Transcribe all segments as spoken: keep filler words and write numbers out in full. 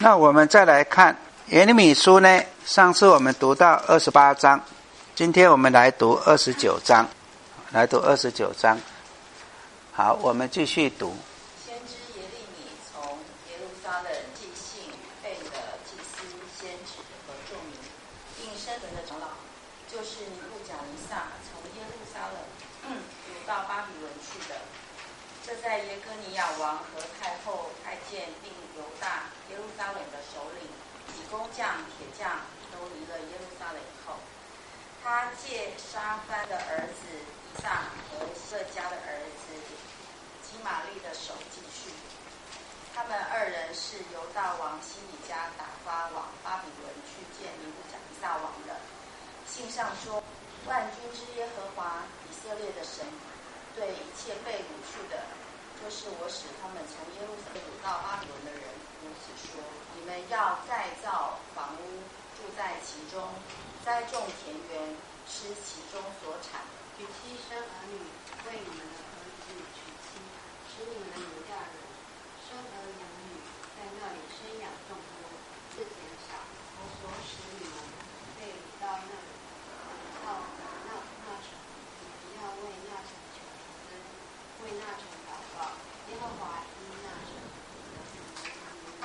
那我们再来看耶利米书呢，上次我们读到二十八章，今天我们来读二十九章，来读二十九章。好，我们继续读。 先知耶利米从耶路撒冷寄信备了祭司、先知和众民，并生存的长老，就是尼布甲尼撒从耶路撒冷掳到巴比伦去的。这在耶哥尼亚王和太后、太监并犹大、耶路撒冷的首领及工匠、铁匠都离了耶路撒冷后，他借沙番的儿子以撒和瑟家的儿子基玛利的手寄去。他们二人是犹大王西底家打发往巴比伦去见尼布甲尼撒王的。信上说：万军之耶和华以色列的神对一切被掳去的，就是我使他们从耶路撒冷掳到巴比伦的人，如此说：你们要再造房屋，住在其中，栽种田园，吃其中所产， 娶妻生儿女，为你们的儿子娶妻，使你们的女嫁人，生儿养女，在那里生养众多，自减少。我所使你们被掳到那里，到那那城，你们要为那城求恩，为那城祷告。耶和华因那城的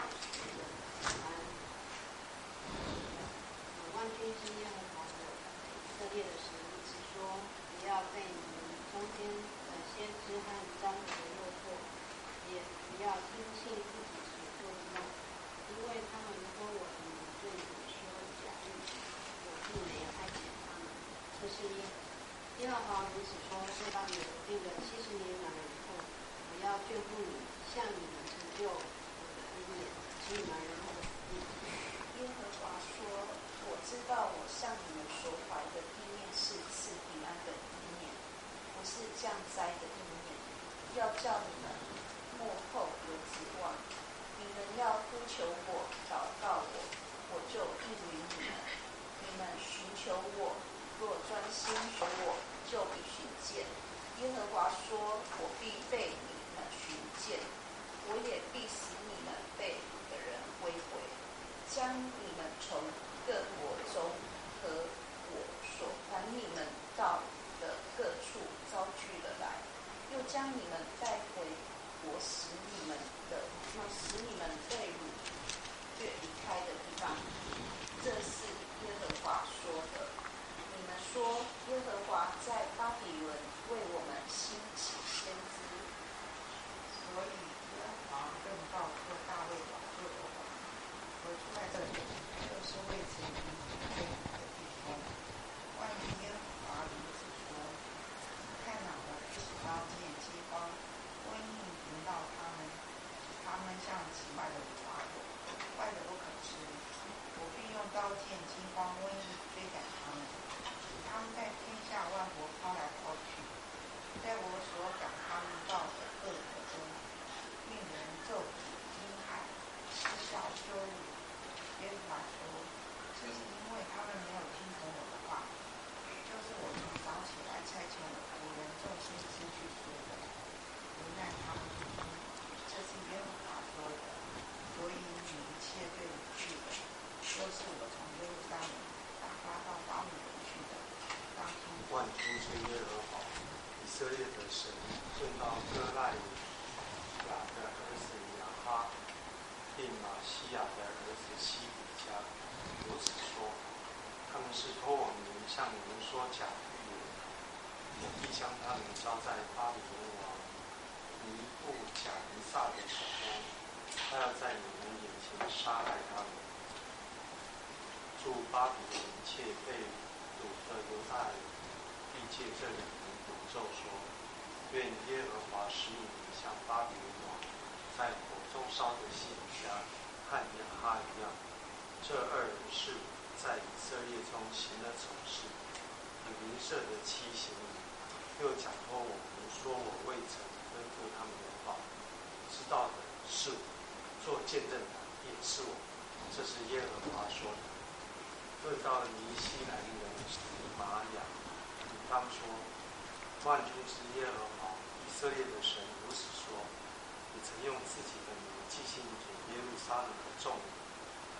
万军之耶和华的以色列的神如此说：不要被你们中间的先知和张嘴的诱惑，也不要听信自己所做的梦，因为他们如果我的名对你们说假预言，我并没有派遣他们。这是耶耶和华如此说：这当你定了七十年满了以后，我要眷顾你，向你们成就我的恩典，使你们人后死地。 耶和华说：我知道我向你们所怀的意念是赐平安的意念，不是降灾的意念，要叫你们幕后有指望。你们要呼求我，祷告我，我就应允你们。你们寻求我，若专心求我，就必寻见。耶和华说：我必被你们寻见，我也必使你们被掳的人归回，将你们从各国中和我所传你们到的各处招聚了来，又将你们带回我使你们的，使你们被掳却离开的地方。这是耶和华说的。你们说耶和华在巴比伦为我们兴起先知， 所以耶和华更告诉大卫王做的话，我住在这里，就是为此民被掳的地方。万一耶和华如此说，看哪，我必使刀剑、饥荒、瘟疫临到他们，使他们像其外的花朵，坏的不可吃。我必用刀剑、饥荒、瘟疫追赶他们，使他们在天下万国抛来抛去，在我所赶他们到的各国中，令人咒诅、惊骇、嗤笑、羞辱。耶和华说：这是因为他们没有听从我的话，就是我从早起来差遣我仆人众先知去说的，无奈他们不听。这是耶和华说的。所以你一切被掳去的，就是我从耶路撒冷打发到巴比伦去的，当听。 万军之耶和华以色列的神见到哥赖雅的儿子亚哈，并马西亚的儿子西底家，如此说：他们是托我名向你们说假预言，我必将他们交在巴比伦王尼布甲尼撒的手中，他要在你们眼前杀害他们。住巴比伦且被掳的犹大人必借这两人诅咒说：愿耶和华使你们像巴比伦王在火中烧的西底家和亚哈一样。这二人是在以色列中行了丑事，以邻舍的妻行礼，又假托我们说我未曾吩咐他们的话。知道的是我，做见证的也是我。这是耶和华说的。论到尼西兰人以玛雅，你当说：万军之耶和华以色列的神如此说：你曾用自己的名寄信给耶路撒冷的众人，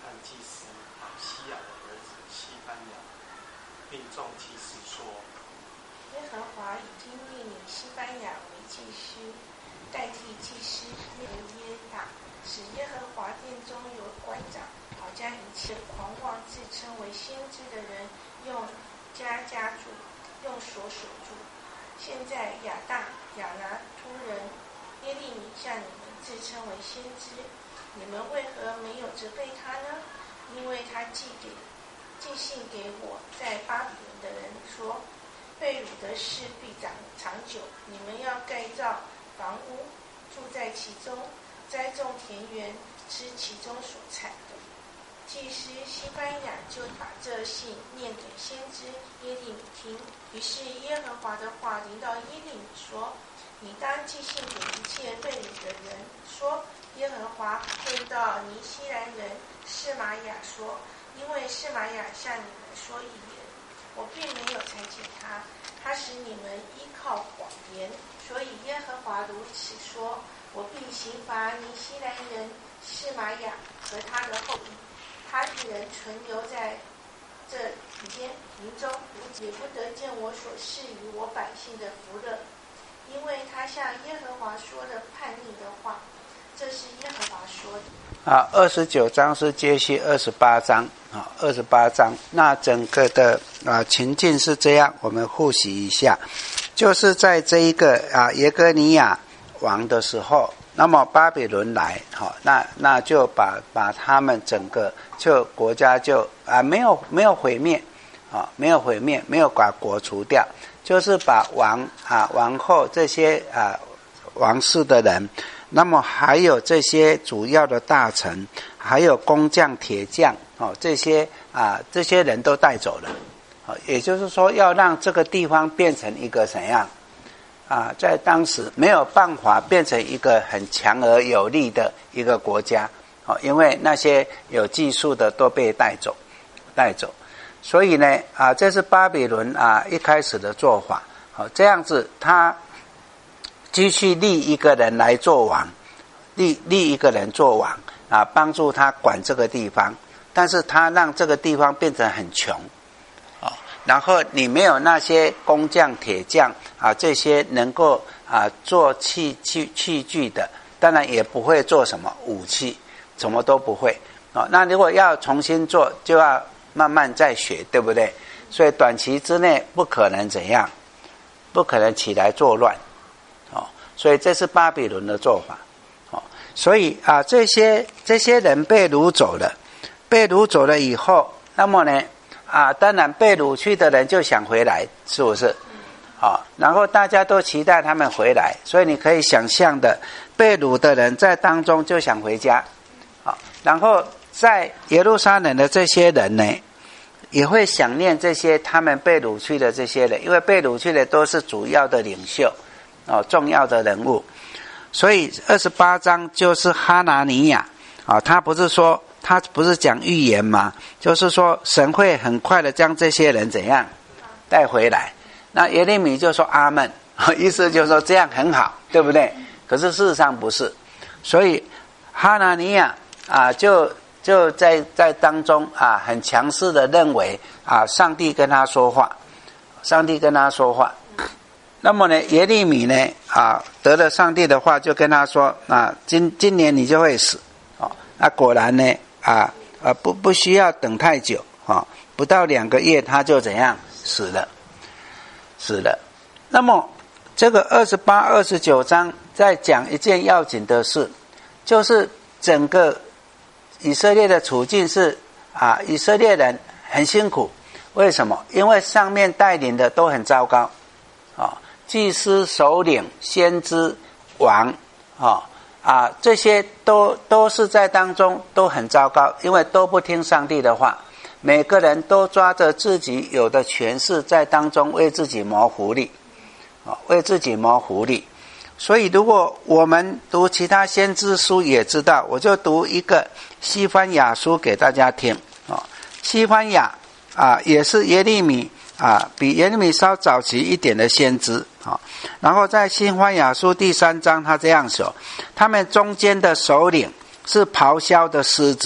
和祭司西亚的儿子西番雅，并众祭司说： 耶和华已经立你西番雅为祭司，代替祭司耶耶大，使耶和华殿中有官长，好将一切狂妄自称为先知的人用家家住，用锁锁住。现在亚大、亚拿突人耶利米向你们自称为先知，你们为何没有责备他呢？因为他寄给寄信给我在巴比伦的人说，被掳的事必长长久，你们要盖造房屋，住在其中，栽种田园，吃其中所采的。祭司西番雅就把这信念给先知耶利米听，于是耶和华的话临到耶利米说：你当寄信给一切被掳的人，说耶和华论到尼西兰人示玛雅说，因为示玛雅向你们说预言，我并没有裁剪他，他使你们依靠谎言，所以耶和华如此说，我必刑罚尼西兰人示玛雅和他的后裔，他一人存留在这几天民中，也不得见我所赐予我百姓的福乐，因为他向耶和华说了叛逆的话。这是耶和华说的。 啊，二十九章是接续二十八章啊，二十八章那整个的啊情境是这样，我们复习一下，就是在这一个啊耶哥尼亚王的时候，那么巴比伦来，好、哦，那那就把把他们整个就国家就啊没有没有毁灭啊、哦，没有毁灭，没有把国除掉，就是把王啊王后这些啊王室的人。那么还有这些主要的大臣，还有工匠、铁匠，哦，这些啊，这些人都带走了，哦，也就是说，要让这个地方变成一个怎样啊？在当时没有办法变成一个很强而有力的一个国家，哦，因为那些有技术的都被带走，带走，所以呢，啊，这是巴比伦啊一开始的做法，好、哦，这样子他。继续立一个人来做王，立立一个人做王啊，帮助他管这个地方，但是他让这个地方变成很穷啊。然后你没有那些工匠、铁匠啊，这些能够啊做器器器具的，当然也不会做什么武器，什么都不会啊。那如果要重新做，就要慢慢再学，对不对？所以短期之内不可能怎样，不可能起来作乱。所以这是巴比伦的做法，哦，所以啊，这些这些人被掳走了，被掳走了以后，那么呢，啊，当然被掳去的人就想回来，是不是？啊，然后大家都期待他们回来，所以你可以想象的，被掳的人在当中就想回家，啊，然后在耶路撒冷的这些人呢，也会想念这些他们被掳去的这些人，因为被掳去的都是主要的领袖。哦，重要的人物，所以二十八章就是哈拿尼亚啊、哦，他不是说他不是讲预言吗？就是说神会很快的将这些人怎样带回来。那耶利米就说阿们，意思就是说这样很好，对不对？可是事实上不是，所以哈拿尼亚啊，就就在在当中啊，很强势的认为啊，上帝跟他说话，上帝跟他说话。那么呢，耶利米呢啊得了上帝的话，就跟他说啊，今今年你就会死哦。那果然呢啊啊不不需要等太久啊，不到两个月他就怎样死了，死了。那么这个二十八、二十九章在讲一件要紧的事，就是整个以色列的处境是啊，以色列人很辛苦。为什么？因为上面带领的都很糟糕啊。祭司、首领、先知、王，啊啊，这些都都是在当中都很糟糕，因为都不听上帝的话，每个人都抓着自己有的权势在当中为自己谋福利，啊，为自己谋福利。所以，如果我们读其他先知书也知道，我就读一个西番雅书给大家听啊。西番雅啊，也是耶利米。啊，比耶利米稍早期一点的先知啊，然后在西番雅书第三章，他这样说：他们中间的首领是咆哮的狮子，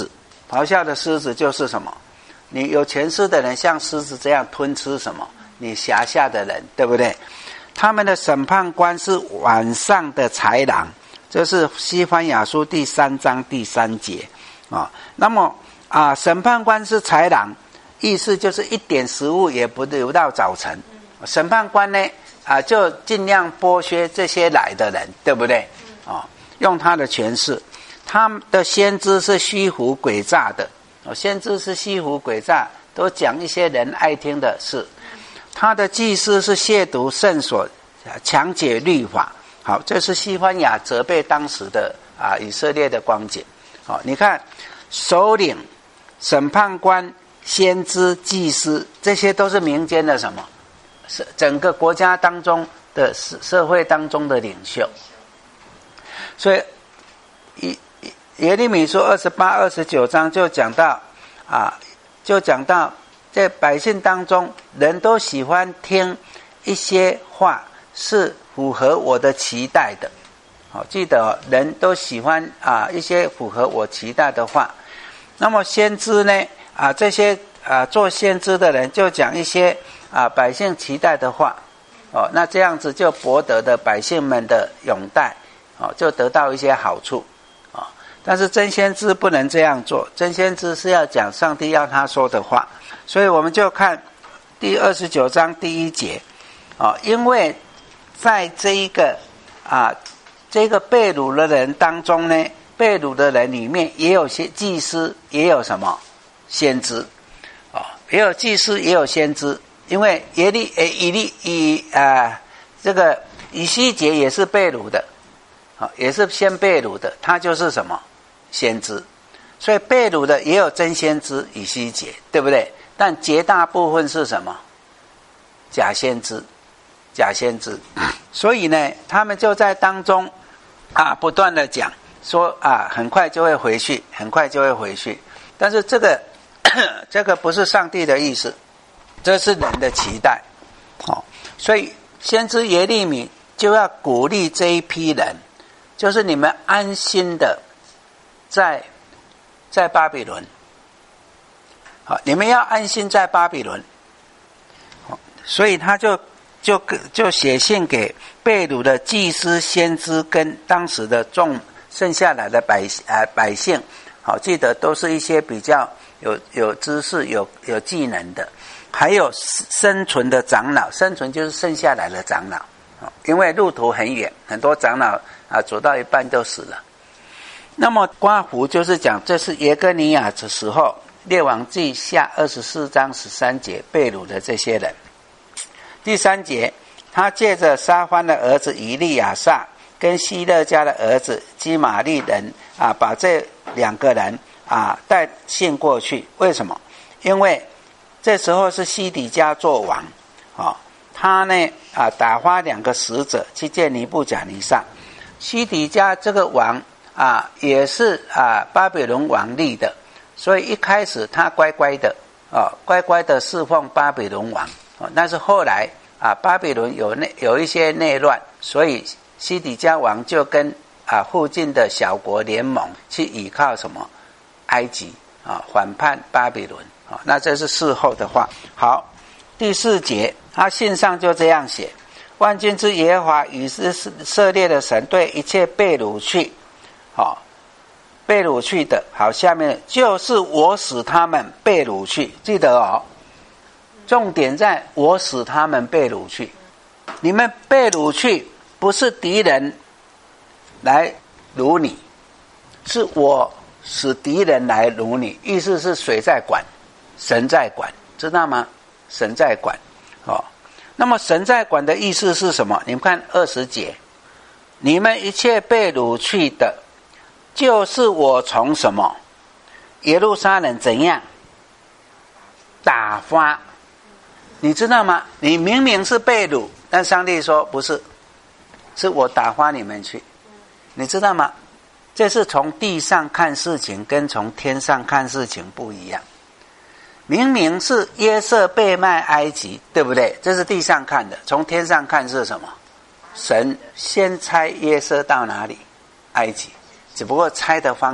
咆哮的狮子就是什么？你有权势的人像狮子这样吞吃什么？你辖下的人，对不对？他们的审判官是晚上的豺狼，这是西番雅书第三章第三节啊。那么啊，审判官是豺狼，意思就是一点食物也不留到早晨。审判官呢啊，就尽量剥削这些来的人，对不对？啊，用他的权势。他的先知是虚胡诡诈的，先知是虚胡诡诈，都讲一些人爱听的事。他的祭司是亵渎圣所，强解律法。好，这是西番雅责备当时的啊以色列的光景。好，你看首领、审判官、先知、祭司，这些都是民间的什么？是整个国家当中的社会当中的领袖。所以一耶利米书二十八、二十九章就讲到啊，就讲到在百姓当中，人都喜欢听一些话是符合我的期待的。好，记得、哦、人都喜欢啊一些符合我期待的话。那么先知呢啊，这些啊做先知的人就讲一些啊百姓期待的话。哦，那这样子就博得的百姓们的拥戴，哦，就得到一些好处。但是真先知不能这样做，真先知是要讲上帝要他说的话。所以我们就看第二十九章第一节啊，因为在这一个啊这个被掳的人当中呢，被掳的人里面也有些祭司，也有什么先知啊，也有祭司，也有先知。因为耶利诶以利以啊这个以西结也是被掳的，啊，也是先被掳的，他就是什么？先知。所以被掳的也有真先知以西结，对不对？但绝大部分是什么？假先知，假先知。所以呢，他们就在当中啊，不断的讲说啊，很快就会回去，很快就会回去。但是这个这个不是上帝的意思，这是人的期待。好，所以先知耶利米就要鼓励这一批人，就是你们安心的在在巴比伦，好，你们要安心在巴比伦。好，所以他就就就写信给被掳的祭司、先知跟当时的众剩下来的百呃百姓。好，记得都是一些比较有有知识、有有技能的，还有生存的长老，生存就是剩下来的长老。因为路途很远，很多长老啊走到一半就死了。那么刮胡就是讲，这是耶哥尼亚的时候，列王记下二十四章十三节被掳的这些人。第三节，他借着沙番的儿子以利亚撒跟希勒家的儿子基玛利人啊，把这两个人啊带信过去。为什么？因为这时候是西底家做王啊。他呢啊打发两个使者去见尼布甲尼撒。西底家这个王啊也是啊巴比伦王立的，所以一开始他乖乖的啊乖乖的侍奉巴比伦王啊，但是后来啊巴比伦有内有一些内乱，所以西底家王就跟啊附近的小国联盟去依靠什么埃及啊反叛巴比伦啊，那这是事后的话。好，第四节。他信上就这样写：万军之耶和华以色列的神对一切被掳去，好、哦，被掳去的，好，下面就是我使他们被掳去，记得哦，重点在我使他们被掳去。你们被掳去，不是敌人来掳你，是我使敌人来掳你。意思是谁在管？神在管，知道吗？神在管。哦，那么神在管的意思是什么？你们看二十节，你们一切被掳去的，就是我从什么耶路撒冷怎样打发？你知道吗？你明明是被掳，但上帝说不是，是我打发你们去。你知道吗？这是从地上看事情，跟从天上看事情不一样。明明是约瑟被卖埃及，对不对？这是地上看的，从天上看是什么？神先差约瑟到哪里？埃及，只不过差的方式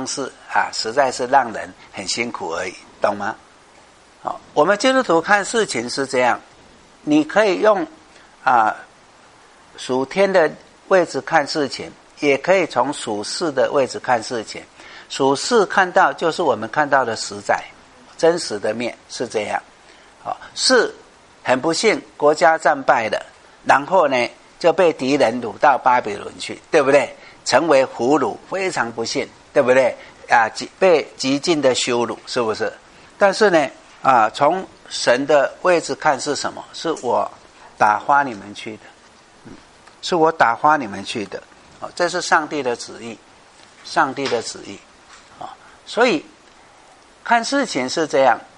啊，实在是让人很辛苦而已，懂吗？好，我们基督徒看事情是这样，你可以用啊属天的位置看事情，也可以从属世的位置看事情。属世看到就是我们看到的实在真实的面是这样。好，是很不幸国家战败了，然后呢就被敌人掳到巴比伦去，对不对？成为俘虏，非常不幸，对不对？啊，被极尽的羞辱，是不是？但是呢啊，从神的位置看是什么？是我打发你们去的，嗯，是我打发你们去的，哦，这是上帝的旨意，上帝的旨意，哦，所以看事情是这样，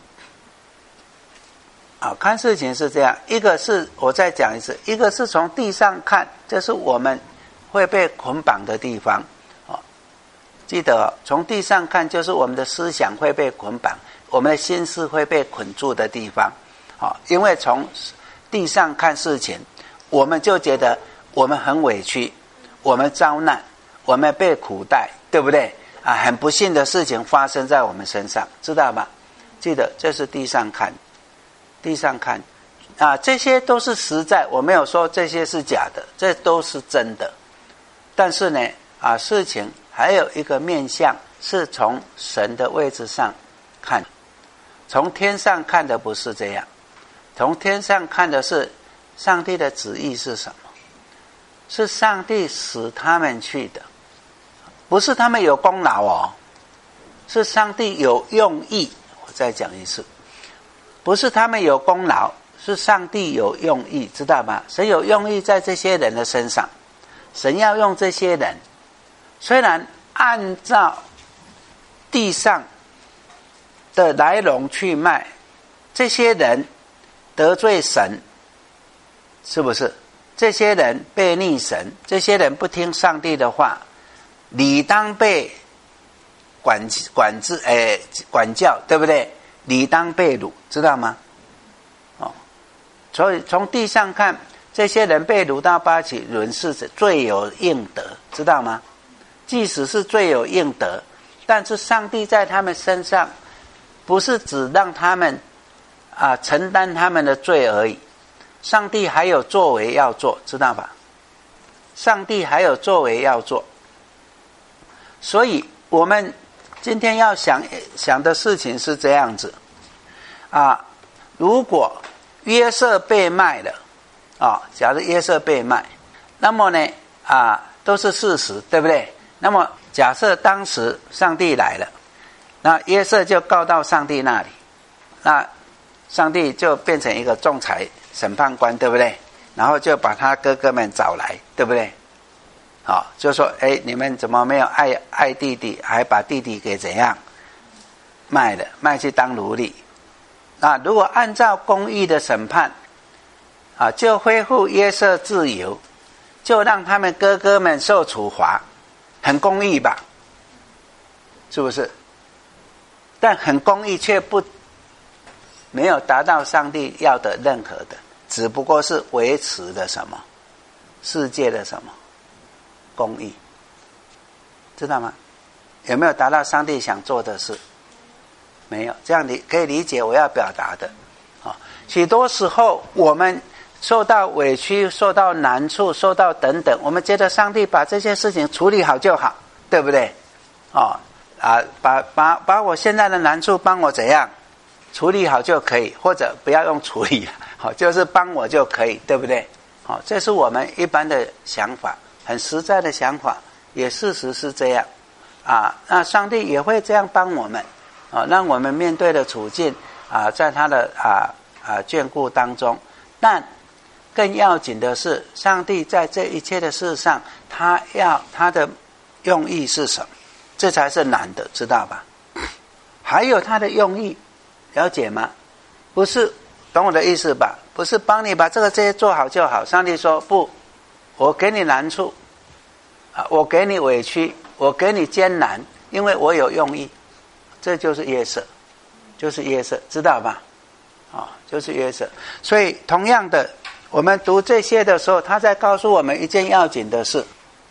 啊，看事情是这样。一个是我再讲一次，一个是从地上看，这是我们会被捆绑的地方，哦，记得，哦，从地上看就是我们的思想会被捆绑。我们的心思会被捆住的地方，好，因为从地上看事情，我们就觉得我们很委屈，我们遭难，我们被苦待，对不对？啊，很不幸的事情发生在我们身上，知道吗？记得这是地上看，地上看，啊，这些都是实在，我没有说这些是假的，这都是真的。但是呢，啊，事情还有一个面向是从神的位置上看。从天上看的不是这样，从天上看的是上帝的旨意是什么？是上帝使他们去的，不是他们有功劳哦，是上帝有用意。我再讲一次，不是他们有功劳，是上帝有用意，知道吗？神有用意在这些人的身上，神要用这些人，虽然按照地上的来龙去脉，这些人得罪神，是不是？这些人背逆神，这些人不听上帝的话，理当被管管制，诶，管教，对不对？理当被掳，知道吗？哦，所以从地上看，这些人被掳到巴比伦是罪有应得，知道吗？即使是罪有应得，但是上帝在他们身上不是只让他们啊承担他们的罪而已，上帝还有作为要做，知道吧？上帝还有作为要做，所以我们今天要想想的事情是这样子啊，如果约瑟被卖了啊，假如约瑟被卖，那么呢啊都是事实，对不对？那么假设当时上帝来了，那约瑟就告到上帝那里，那上帝就变成一个仲裁审判官，对不对？然后就把他哥哥们找来，对不对？好，就说哎，你们怎么没有爱爱弟弟，还把弟弟给怎样卖了，卖去当奴隶？那如果按照公义的审判啊，就恢复约瑟自由，就让他们哥哥们受处罚，很公义吧？是不是？但很公义却不没有达到上帝要的任何的，只不过是维持了什么世界的什么公义，知道吗？有没有达到上帝想做的事？没有。这样你可以理解我要表达的。好，许多时候我们受到委屈，受到难处，受到等等，我们觉得上帝把这些事情处理好就好，对不对？哦啊，把把把我现在的难处帮我怎样处理好就可以，或者不要用处理，好，就是帮我就可以，对不对？好，这是我们一般的想法，很实在的想法，也事实是这样啊。那上帝也会这样帮我们啊，让我们面对的处境啊，在他的啊啊眷顾当中。但更要紧的是，上帝在这一切的事上，他要他的用意是什么？这才是难的，知道吧？还有他的用意，了解吗？不是，懂我的意思吧？不是帮你把这个这些做好就好。上帝说不，我给你难处啊，我给你委屈，我给你艰难，因为我有用意。这就是约瑟，就是约瑟，知道吧？啊，就是约瑟。所以同样的，我们读这些的时候，他在告诉我们一件要紧的事。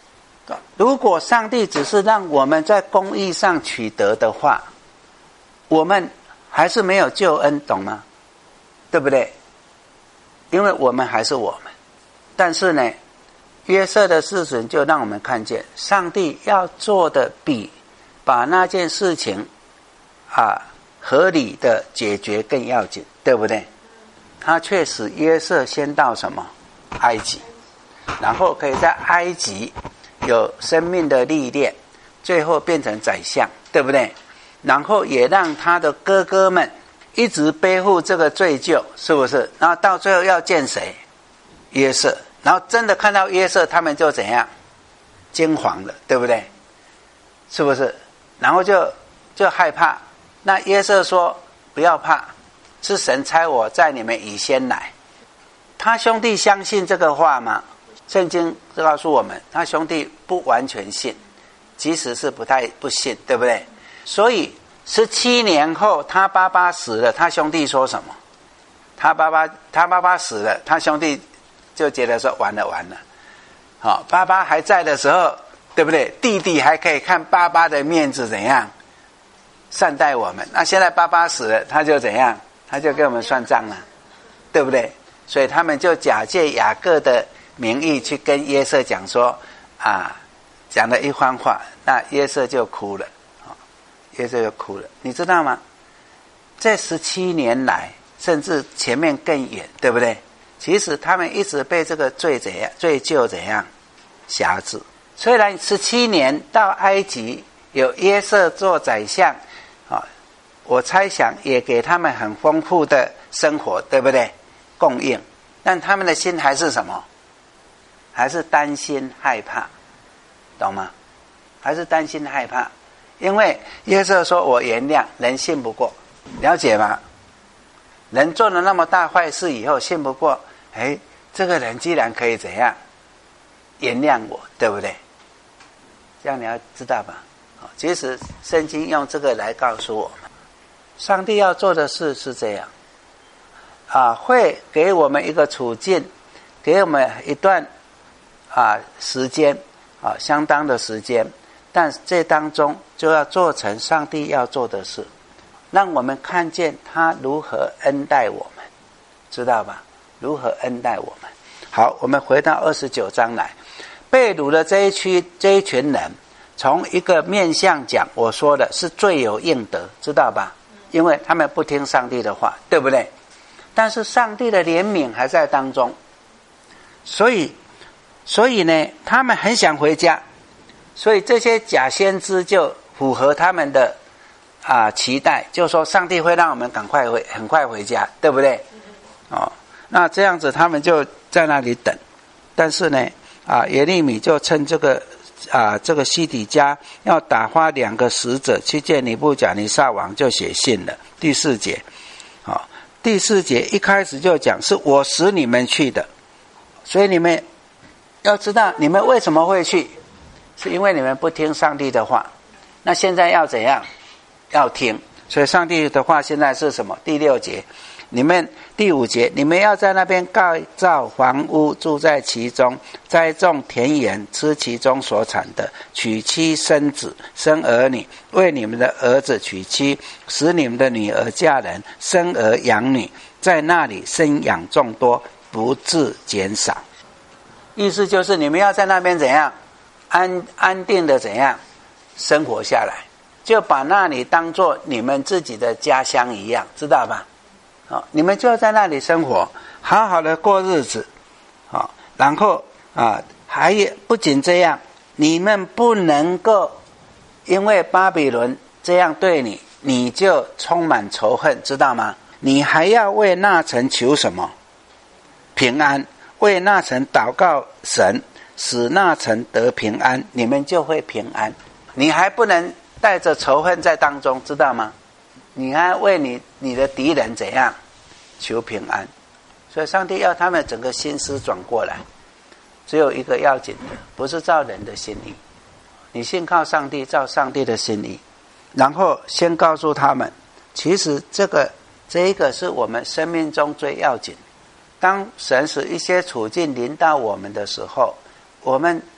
如果上帝只是让我们在公义上取得的话，我们还是没有救恩，懂吗？对不对？因为我们还是我们。但是呢，约瑟的事情就让我们看见，上帝要做的比把那件事情啊合理的解决更要紧，对不对？他却使约瑟先到什么？埃及，然后可以在埃及有生命的历练，最后变成宰相，对不对？然后也让他的哥哥们一直背负这个罪疚，是不是？然后到最后要见谁？约瑟。然后真的看到约瑟，他们就怎样？惊惶了，对不对？是不是？然后就就害怕。那约瑟说：“不要怕，是神差我在你们以先来。”他兄弟相信这个话吗？圣经告诉我们，他兄弟不完全信，即使是不太不信，对不对？所以十七年后，他爸爸死了，他兄弟说什么？他爸爸他爸爸死了，他兄弟就觉得说完了完了。好，爸爸还在的时候，对不对？弟弟还可以看爸爸的面子怎样善待我们。那现在爸爸死了，他就怎样？他就跟我们算账了，对不对？所以他们就假借雅各的名义去跟约瑟讲说啊，讲了一番话，那约瑟就哭了，约瑟就哭了。你知道吗？这十七年来，甚至前面更远，对不对？其实他们一直被这个罪怎样罪疚怎样辖制。虽然十七年到埃及有约瑟做宰相啊，我猜想也给他们很丰富的生活，对不对？供应，但他们的心还是什么？还是担心害怕，懂吗？还是担心害怕，因为约瑟说我原谅，人信不过，了解吗？人做了那么大坏事以后信不过，哎，这个人既然可以怎样原谅我，对不对？这样你要知道吧。其实圣经用这个来告诉我们，上帝要做的事是这样啊，会给我们一个处境，给我们一段啊时间啊相当的时间，但这当中就要做成上帝要做的事，让我们看见他如何恩待我们，知道吧？如何恩待我们。好，我们回到二十九章来，被掳的这一区这一群人，从一个面向讲，我说的是罪有应得，知道吧？因为他们不听上帝的话，对不对？但是上帝的怜悯还在当中，所以所以呢，他们很想回家，所以这些假先知就符合他们的啊期待，就说上帝会让我们赶快回很快回家，对不对？哦，那这样子他们就在那里等。但是呢啊耶利米就趁这个啊这个西底家要打发两个使者去见尼布甲尼撒王，就写信了。第四节啊，第四节一开始就讲是我使你们去的，所以你们要知道你们为什么会去，是因为你们不听上帝的话。那现在要怎样？要听。所以上帝的话现在是什么？第六节，你们第五节，你们要在那边盖造房屋，住在其中，栽种田园，吃其中所产的，娶妻生子，生儿女，为你们的儿子娶妻，使你们的女儿嫁人，生儿养女，在那里生养众多，不致减少。意思就是你们要在那边怎样安安定的怎样生活下来，就把那里当作你们自己的家乡一样，知道吧？好，你们就在那里生活，好好的过日子。好，然后啊，还有不仅这样，你们不能够因为巴比伦这样对你，你就充满仇恨，知道吗？你还要为那城求什么？平安，为那城祷告神，使那城得平安，你们就会平安。你还不能带着仇恨在当中，知道吗？你还为你你的敌人怎样求平安。所以上帝要他们整个心思转过来，只有一个要紧的，不是照人的心意，你信靠上帝，照上帝的心意。然后先告诉他们，其实这个这一个是我们生命中最要紧。当神使一些处境临到我们的时候，我们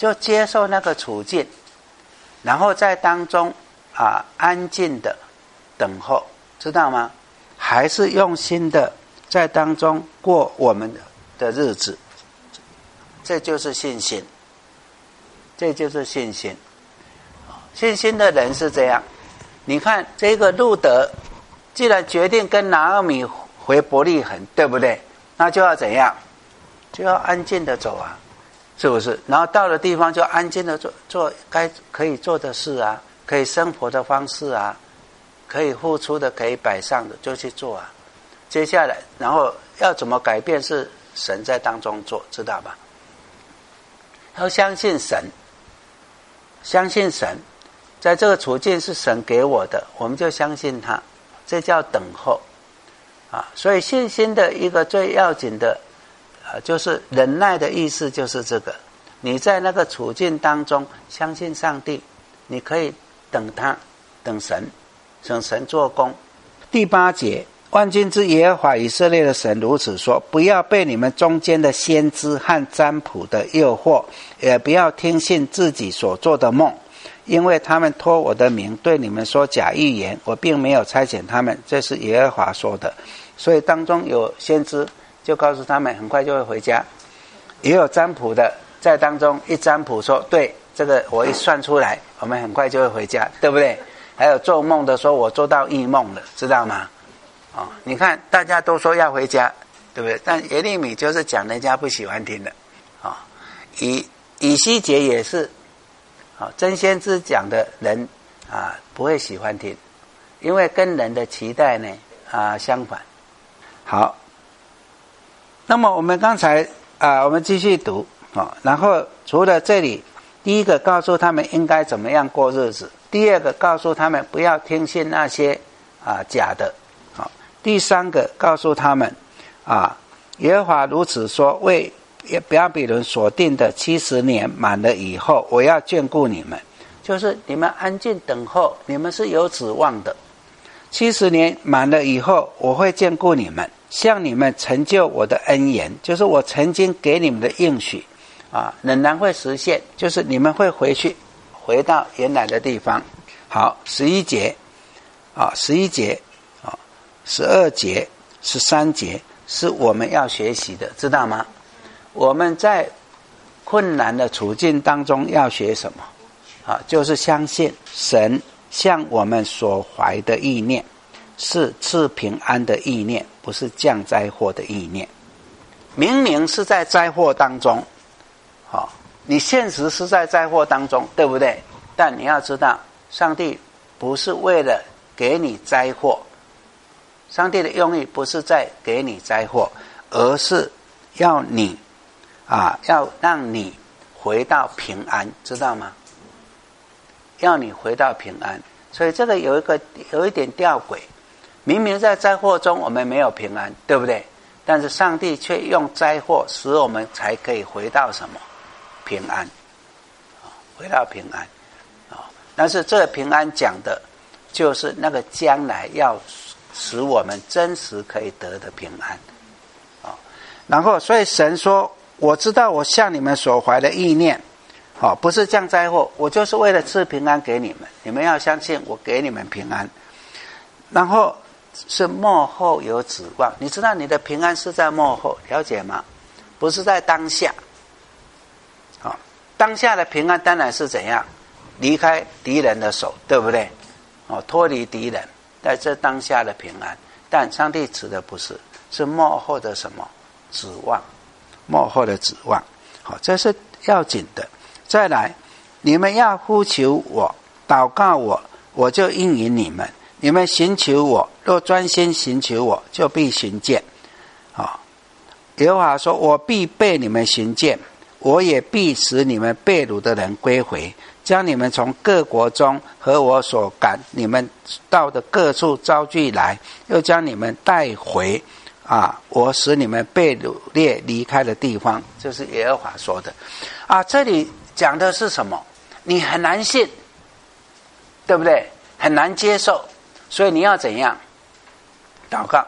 就接受那个处境，然后在当中啊安静的等候，知道吗？还是用心的在当中过我们的日子，这就是信心，这就是信心。信心的人是这样，你看这个路得既然决定跟拿俄米回伯利恒，对不对？那就要怎样？就要安静的走啊，是不是？然后到了地方就安静的做做该可以做的事啊，可以生活的方式啊，可以付出的，可以摆上的就去做啊。接下来，然后要怎么改变是神在当中做，知道吧？要相信神，相信神，在这个处境是神给我的，我们就相信他，这叫等候啊。所以信心的一个最要紧的啊，就是忍耐的意思，就是这个。你在那个处境当中相信上帝，你可以等他，等神，等神做工。第八节，万军之耶和华以色列的神如此说：不要被你们中间的先知和占卜的诱惑，也不要听信自己所做的梦，因为他们托我的名对你们说假预言，我并没有差遣他们，这是耶和华说的。所以当中有先知就告诉他们很快就会回家，也有占卜的在当中一占卜说对，这个我一算出来我们很快就会回家，对不对？还有做梦的说我做到异梦了，知道吗？哦，你看大家都说要回家，对不对？但耶利米就是讲人家不喜欢听的啊、哦。以以西结也是啊、哦，真先知讲的人啊不会喜欢听，因为跟人的期待呢啊相反。好，那么我们刚才啊，我们继续读啊、哦，然后除了这里，第一个告诉他们应该怎么样过日子，第二个告诉他们不要听信那些啊假的。第三个告诉他们啊，耶和华如此说：为巴比伦所定的七十年满了以后，我要眷顾你们，就是你们安静等候，你们是有指望的。七十年满了以后，我会眷顾你们，向你们成就我的恩言，就是我曾经给你们的应许啊，仍然会实现，就是你们会回去，回到原来的地方。好，十一节啊，十一节。十二节、十三节是我们要学习的，知道吗？我们在困难的处境当中要学什么？啊，就是相信神向我们所怀的意念是赐平安的意念，不是降灾祸的意念。明明是在灾祸当中，好、哦，你现实是在灾祸当中，对不对？但你要知道，上帝不是为了给你灾祸。上帝的用意不是在给你灾祸，而是要你啊，要让你回到平安，知道吗？要你回到平安。所以这个有一个有一点吊诡，明明在灾祸中我们没有平安，对不对？但是上帝却用灾祸使我们才可以回到什么？平安，回到平安啊！但是这个平安讲的就是那个将来要使我们真实可以得的平安啊。然后所以神说，我知道我向你们所怀的意念啊，不是降灾祸，我就是为了赐平安给你们，你们要相信我给你们平安。然后是末后有指望，你知道你的平安是在末后，了解吗？不是在当下啊。当下的平安当然是怎样？离开敌人的手，对不对？哦，脱离敌人，在这当下的平安。但上帝指的不是，是末后的什么指望？末后的指望。好，这是要紧的。再来，你们要呼求我，祷告我，我就应允你们。你们寻求我，若专心寻求我，就必寻见。啊，耶和华说：我必被你们寻见，我也必使你们被掳的人归回，将你们从各国中和我所赶你们到的各处招聚来，又将你们带回啊，我使你们被掳掠离开的地方。这是耶和华说的啊。这里讲的是什么？你很难信，对不对？很难接受，所以你要怎样？祷告，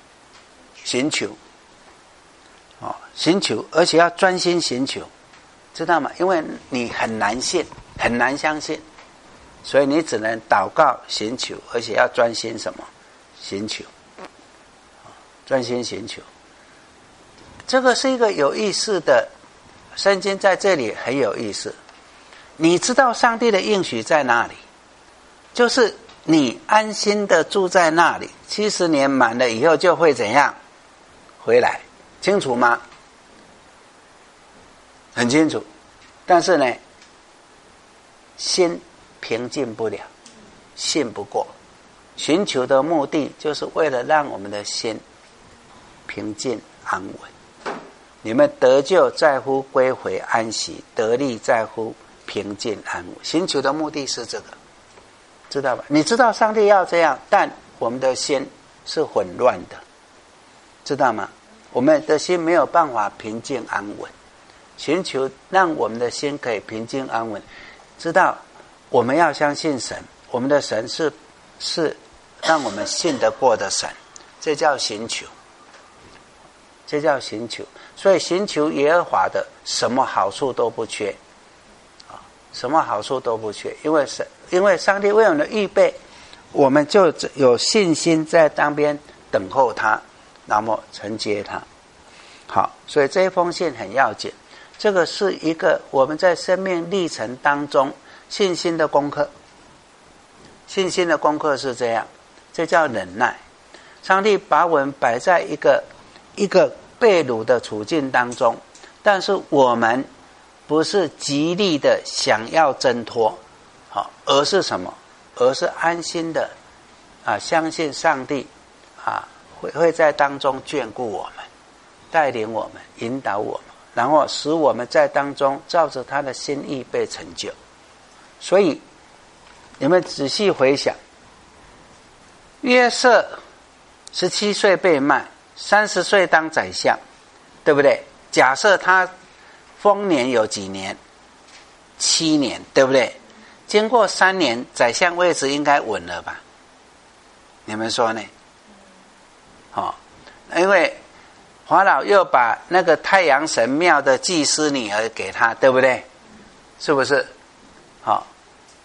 寻求，哦，寻求，而且要专心寻求， 知道吗？因为你很难信，很难相信，所以你只能祷告寻求，而且要专心什么？寻求，专心寻求。这个是一个有意思的，圣经在这里很有意思。你知道上帝的应许在哪里？就是你安心的住在那里，七十年满了以后就会怎样？回来，清楚吗？很清楚。但是呢，心平静不了，信不过。寻求的目的就是为了让我们的心平静安稳。你们得救在乎归回安息，得力在乎平静安稳。寻求的目的是这个，知道吧？你知道上帝要这样，但我们的心是混乱的，知道吗？我们的心没有办法平静安稳。寻求让我们的心可以平静安稳，知道我们要相信神，我们的神是是让我们信得过的神，这叫寻求，这叫寻求。所以寻求耶和华的，什么好处都不缺啊，什么好处都不缺，因为神，因为上帝为我们的预备，我们就有信心在当边等候他，那么承接他。好，所以这一封信很要紧。这个是一个我们在生命历程当中信心的功课。信心的功课是这样，这叫忍耐。上帝把我们摆在一个一个被掳的处境当中，但是我们不是极力的想要挣脱，好，而是什么？而是安心的啊，相信上帝啊会会在当中眷顾我们，带领我们，引导我们。然后使我们在当中照着他的心意被成就。所以你们仔细回想，约瑟十七岁被卖，三十岁当宰相，对不对？假设他丰年有几年？七年，对不对？经过三年，宰相位置应该稳了吧？你们说呢？哦，因为法老又把那个太阳神庙的祭司女儿给他，对不对？是不是？好、哦，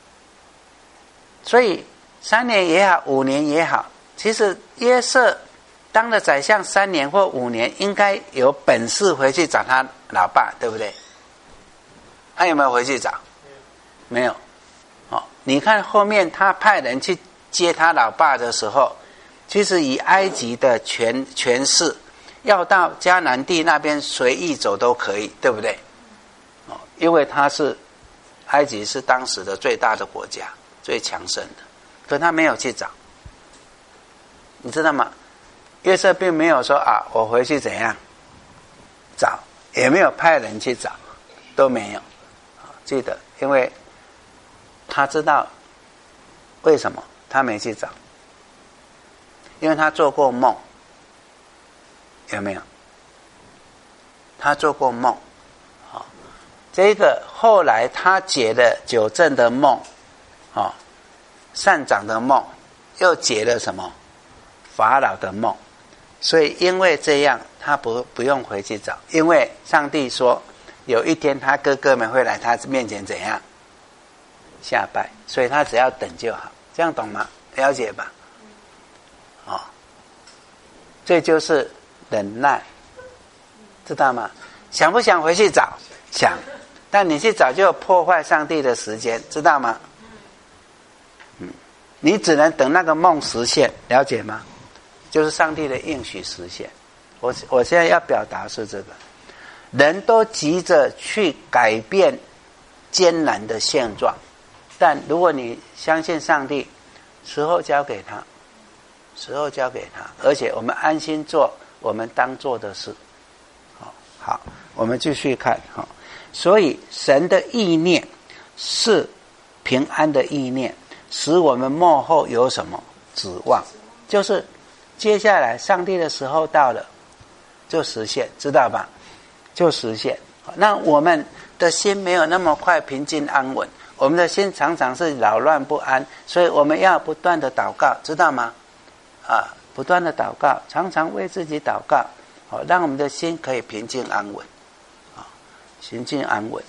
所以三年也好，五年也好，其实约瑟当了宰相三年或五年，应该有本事回去找他老爸，对不对？他有没有回去找？没有。哦，你看后面他派人去接他老爸的时候，其实以埃及的权权势，要到迦南地那边随意走都可以，对不对？哦，因为他是埃及是当时的最大的国家，最强盛的，可他没有去找，你知道吗？约瑟并没有说啊，我回去怎样找，也没有派人去找，都没有。记得，因为他知道为什么他没去找，因为他做过梦。有没有？他做过梦，好，这个后来他解了九正的梦，啊，善长的梦，又解了什么？法老的梦。所以因为这样，他不不用回去找，因为上帝说有一天他哥哥们会来他面前怎样下拜，所以他只要等就好。这样懂吗？了解吧？哦，这就是忍耐，知道吗？想不想回去找？想，但你去找就破坏上帝的时间，知道吗？嗯，你只能等那个梦实现，了解吗？就是上帝的应许实现。我我现在要表达是这个，人都急着去改变艰难的现状，但如果你相信上帝，时候交给他，时候交给他，而且我们安心做我们当做的事。好，好，我们继续看。好，所以神的意念是平安的意念，使我们末后有什么指望？就是接下来上帝的时候到了，就实现，知道吧？就实现。那我们的心没有那么快平静安稳，我们的心常常是扰乱不安，所以我们要不断的祷告，知道吗？啊，不断的祷告，常常为自己祷告，好，让我们的心可以平静安稳，啊，平静安稳。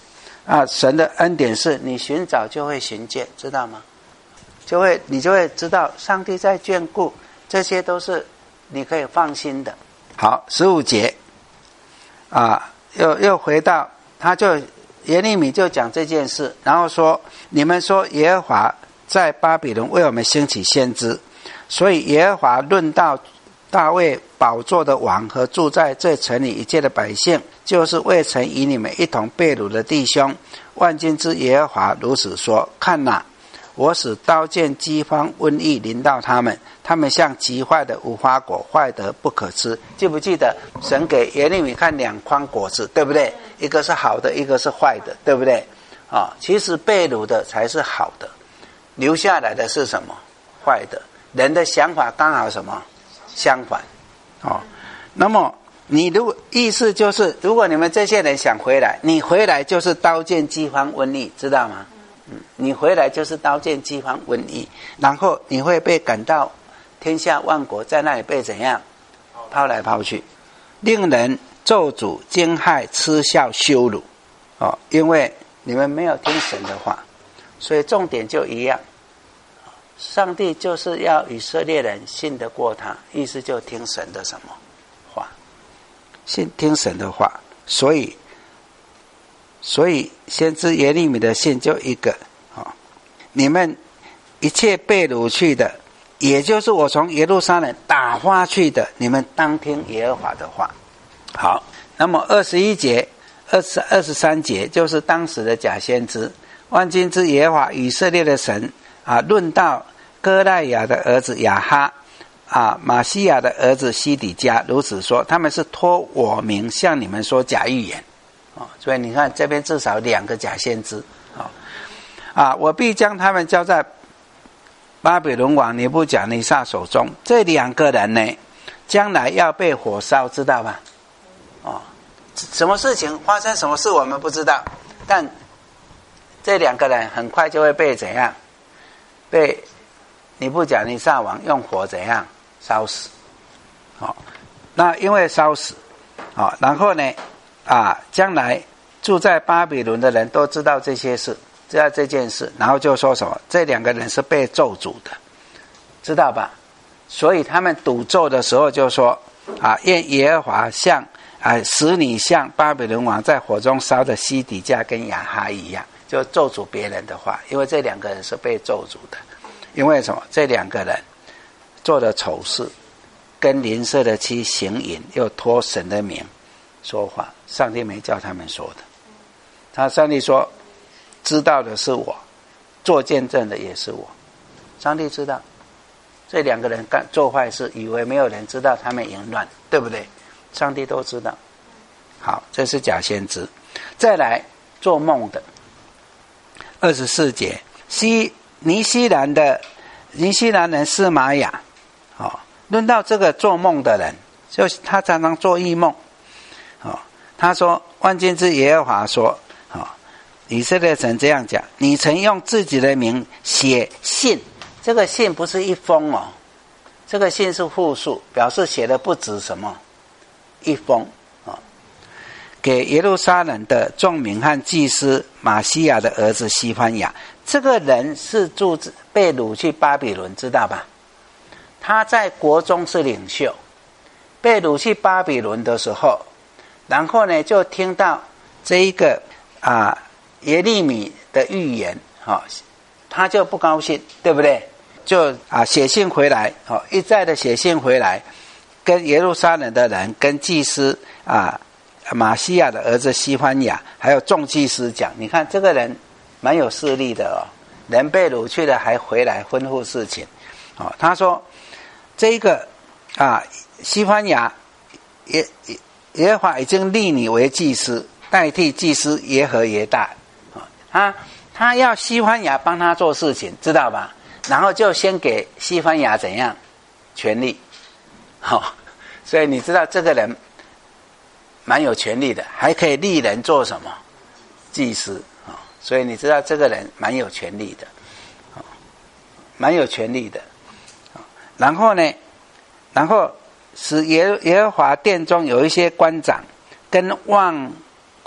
啊，神的恩典是你寻找就会寻见，知道吗？就会你就会知道上帝在眷顾，这些都是你可以放心的。好，十五节啊，又又回到，他就耶利米就讲这件事，然后说：你们说耶和华在巴比伦为我们兴起先知，所以耶和华论到大卫宝座的王和住在这城里一切的百姓，就是未曾与你们一同被掳的弟兄。万军之耶和华如此说：看哪，我使刀剑饥荒瘟疫临到他们，他们像极坏的无花果，坏得不可吃。记不记得神给耶利米看两筐果子，对不对？一个是好的，一个是坏的，对不对？啊，其实被掳的才是好的，留下来的是什么？坏的。人的想法刚好什么？相反。哦，那么你如果意思就是，如果你们这些人想回来，你回来就是刀剑饥荒瘟疫，知道吗？嗯，你回来就是刀剑饥荒瘟疫，然后你会被赶到天下万国，在那里被怎样抛来抛去，令人咒诅、惊骇、嗤笑、羞辱。哦，因为你们没有听神的话，所以重点就一样。上帝就是要以色列人信得过他，意思就听神的什么话，信听神的话。所以所以先知耶利米的信就一个、哦、你们一切被掳去的，也就是我从耶路撒冷打发去的，你们当听耶和华的话。好，那么二十一节二十二十三节就是当时的假先知。万军之耶和华以色列的神啊，论到歌赖雅的儿子亚哈啊，马西亚的儿子西底家，如此说：他们是托我名向你们说假预言。哦，所以你看这边至少两个假先知。哦，啊，我必将他们交在巴比伦王尼布甲尼撒手中。这两个人呢，将来要被火烧，知道吧？哦，什么事情发生，什么事我们不知道，但这两个人很快就会被怎样？被尼布甲尼撒王用火怎样烧死？好、哦，那因为烧死，好、哦，然后呢，啊，将来住在巴比伦的人都知道这些事，知道这件事，然后就说什么？这两个人是被咒诅的，知道吧？所以他们赌咒的时候就说：啊，愿耶和华像啊，使你像巴比伦王在火中烧的西底家跟亚哈一样。就咒诅别人的话，因为这两个人是被咒诅的。因为什么？这两个人做了丑事，跟邻舍的妻行淫，又托神的名说话，上帝没叫他们说的。他上帝说，知道的是我，做见证的也是我。上帝知道这两个人干做坏事，以为没有人知道他们淫乱，对不对？上帝都知道。好，这是假先知。再来做梦的。二十四节，西尼西兰的尼西兰人示玛雅，哦，论到这个做梦的人，就他常常做异梦，哦，他说：万军之耶和华说，哦，以色列曾这样讲，你曾用自己的名写信，这个信不是一封哦，这个信是复数，表示写的不止什么一封。给耶路撒冷的众民和祭司马西亚的儿子西番雅，这个人是住被掳去巴比伦，知道吧？他在国中是领袖，被掳去巴比伦的时候，然后呢就听到这一个啊耶利米的预言，哦，他就不高兴，对不对？就啊写信回来，哦，一再的写信回来，跟耶路撒冷的人，跟祭司啊。马西亚的儿子西番雅还有众祭司讲，你看这个人蛮有势力的哦，人被掳去了还回来吩咐事情。哦，他说这个啊西番雅耶耶和华已经立你为祭司，代替祭司耶和耶大。哦，他他要西番雅帮他做事情，知道吧？然后就先给西番雅怎样权力。好，哦，所以你知道这个人蛮有权力的，还可以立人做什么祭司，哦，所以你知道这个人蛮有权力的，哦，蛮有权力的，哦，然后呢然后使耶耶和华殿中有一些官长跟望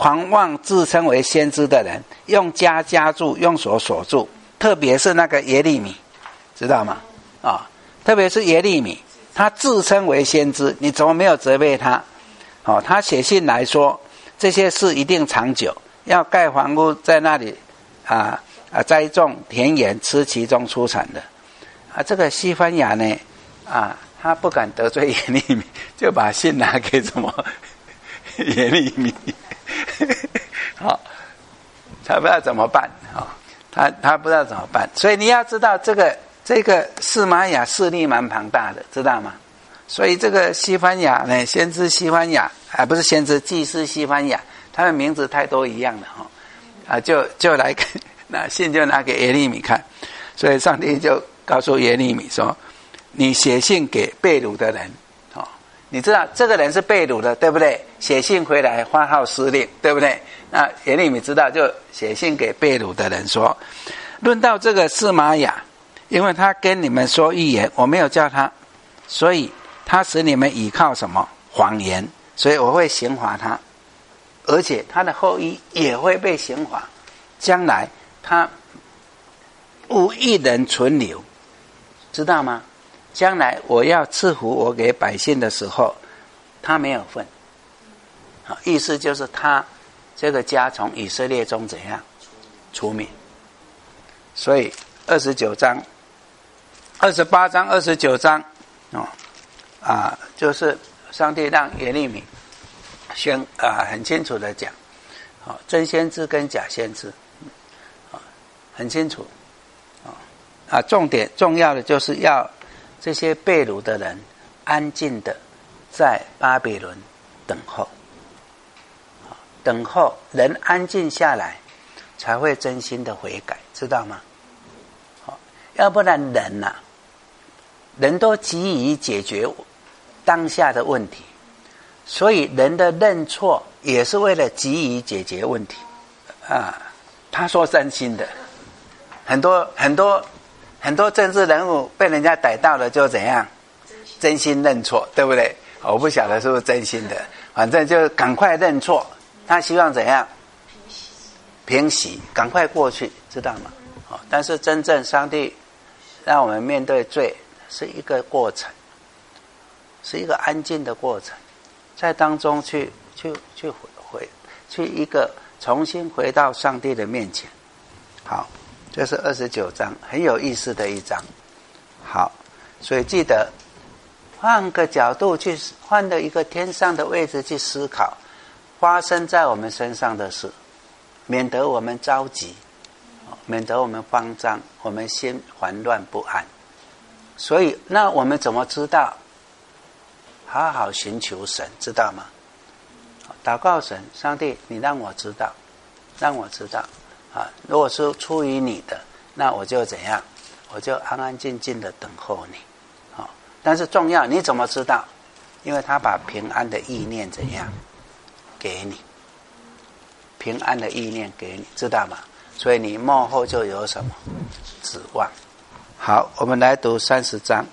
狂妄自称为先知的人，用枷枷住，用锁锁住，特别是那个耶利米，知道吗？啊、哦，特别是耶利米，他自称为先知，你怎么没有责备他？哦，他写信来说，这些事一定长久，要盖房屋在那里啊啊栽种田园，吃其中出产的。啊，这个西番雅呢，啊，他不敢得罪耶利米，就把信拿给什么耶利米，好、哦，他不知道怎么办啊、哦，他他不知道怎么办，所以你要知道这个这个示玛雅势力蛮庞大的，知道吗？所以这个西番雅呢，先知西番雅啊，不是先知，祭司西番雅，他的名字太多一样了哈、哦，啊，就就来拿信就拿给耶利米看，所以上帝就告诉耶利米说：“你写信给被掳的人，哦，你知道这个人是被掳的，对不对？写信回来发号施令，对不对？那耶利米知道，就写信给被掳的人说：论到这个示玛雅，因为他跟你们说预言，我没有叫他，所以他使你们倚靠什么谎言，所以我会刑罚他，而且他的后裔也会被刑罚，将来他无一人存留。”知道吗？将来我要赐福我给百姓的时候，他没有份。意思就是他这个家从以色列中怎样除灭。所以二十九章、二十八章、二十九章哦啊，就是上帝让耶利米宣啊很清楚的讲，啊、哦、真先知跟假先知，啊、哦、很清楚。啊，重点重要的就是要这些被掳的人安静的在巴比伦等候，等候人安静下来，才会真心的悔改，知道吗？要不然人呐、啊，人都急于解决当下的问题，所以人的认错也是为了急于解决问题啊。他说真心的，很多很多。很多政治人物被人家逮到了就怎样真心认错，对不对？我不晓得是不是真心的，反正就赶快认错，他希望怎样平息，赶快过去，知道吗？但是真正上帝让我们面对罪是一个过程，是一个安静的过程，在当中去去去回回去一个重新回到上帝的面前。好，这是二十九章，很有意思的一章。好，所以记得换个角度去，换了一个天上的位置去思考发生在我们身上的事，免得我们着急，免得我们慌张，我们心烦乱不安。所以那我们怎么知道？好好寻求神，知道吗？祷告神，上帝，你让我知道，让我知道啊！如果是出于你的，那我就怎样？我就安安静静的等候你。啊！但是重要，你怎么知道？因为他把平安的意念怎样给你？平安的意念给你，知道吗？所以你幕后就有什么指望。好，我们来读三十章。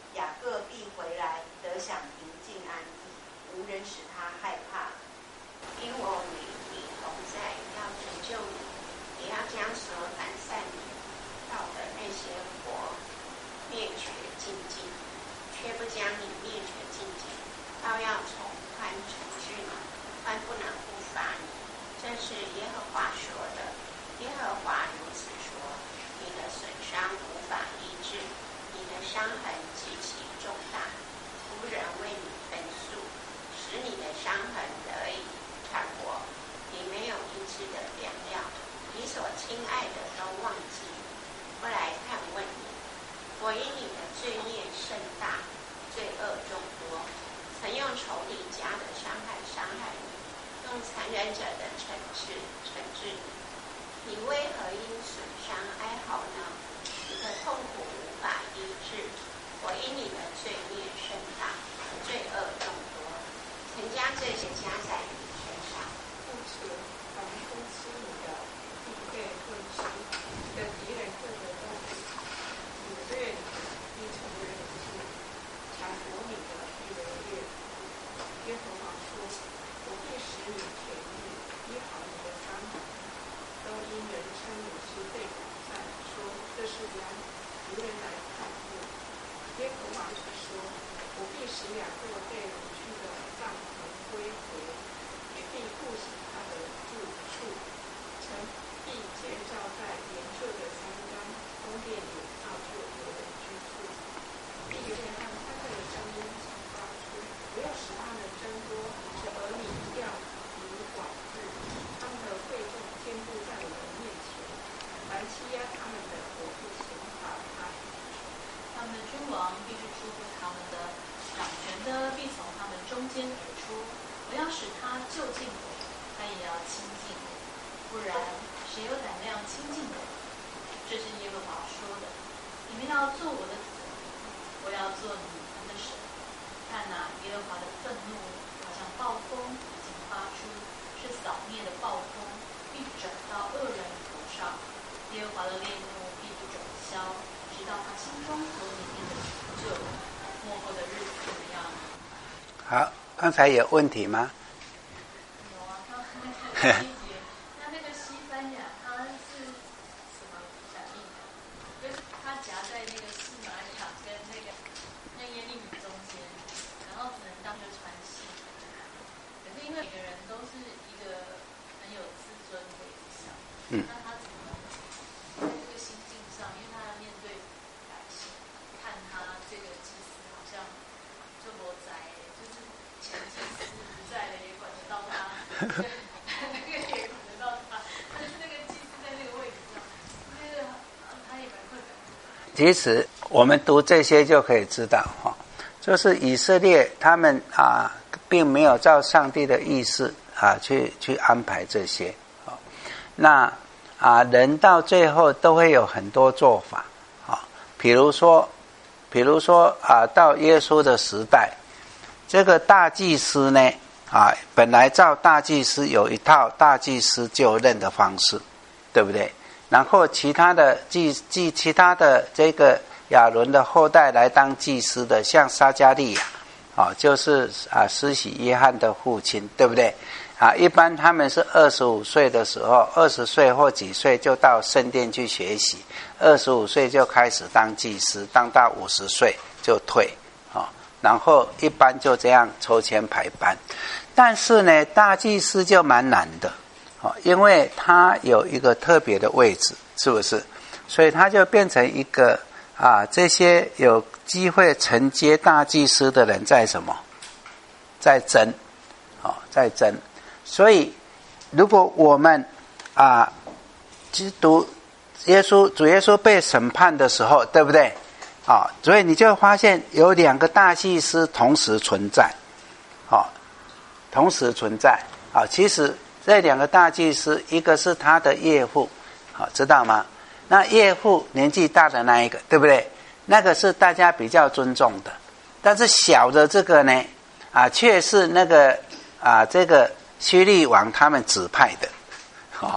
雅各必回来，得享平静安逸，无人使他害怕。因我与你同在，要拯救你，也要将所赶散你到的那些国灭绝尽尽，却不将你灭绝尽尽，倒要从宽惩治你，宽不能不罚你。这是耶和华说的。耶和华如此说：你的损伤无法医治，你的伤痕极其重大，无人为你分诉，使你的伤痕得以看过。你没有医治的良药，你所亲爱的都忘记，不来探问你。我因你的罪孽甚大，罪恶众多，曾用仇敌家的伤害伤害你，用残忍者的惩治惩治你。你为何因损伤哀嚎呢？你的痛苦无法医治。我因你的罪孽甚大，罪恶众多，曾将这些加在你身上。 故此，凡偷吃你的，必被棍吃；你的敌人各得到你，掳掠你的，必成为人质；抢夺你的，必为猎物。耶和华说：我必使你痊愈，医好你的伤痕。都因人称你是被广赞，说这是羊，无人来看顾。耶和华说：我必使雅各被掳去的帐篷归回，也必顾惜他的住处，城必建造在严旧的山冈，宫殿也造就有人居住。必有人和他们的声音常发出，不要使他们增多，使儿女要以广志，他们的会众坚固在我的面前，凡欺压他们的，我不刑罚他。 他们的君王必是出乎他们的，掌权的必从他们中间而出。我要使他就近我，他也要亲近我，不然谁有胆量亲近我？这是耶和华说的。你们要做我的子民，我要做你们的神。看哪，耶和华的愤怒好像暴风已经发出，是扫灭的暴风，必转到恶人头上。耶和华的烈怒必不转消，直到他心中所拟定的成就。末后的日子怎么样？ 好，刚才有问题吗？ 有啊，他那个细节，那那个西班牙它是什么反应的？就是它夹在那个司马场跟那个那耶利米中间，然后只能当个传信。可是因为每个人都是一个很有自尊的位置上， 嗯， 那他怎么在这个心境上？因为他要面对百姓，看他这个祭司好像就罗宅，就是前祭司不在了也管得到他，那个也管得到他，但是那个祭司在那个位置上，那个他也蛮困难。 其实我们读这些就可以知道哈，就是以色列他们啊，并没有照上帝的意思啊去去安排这些。那啊，人到最后都会有很多做法啊，比如说，比如说啊，到耶稣的时代，这个大祭司呢啊，本来照大祭司有一套大祭司就任的方式，对不对？然后其他的祭祭其他的这个亚伦的后代来当祭司的，像撒迦利亚啊，就是啊施洗约翰的父亲，对不对？啊，一般他们是二十五岁的时候，二十岁或几岁就到圣殿去学习，二十五岁就开始当祭司，当到五十岁就退啊，然后一般就这样抽签排班。但是呢，大祭司就蛮难的啊，因为他有一个特别的位置，是不是？所以他就变成一个啊，这些有机会承接大祭司的人在什么？在争啊，在争。所以，如果我们啊，基督耶稣主耶稣被审判的时候，对不对？啊，所以你就发现有两个大祭司同时存在，啊，同时存在啊。其实这两个大祭司，一个是他的岳父，啊，知道吗？那岳父年纪大的那一个，对不对？那个是大家比较尊重的，但是小的这个呢，啊，却是那个啊这个。希律王他们指派的，哦，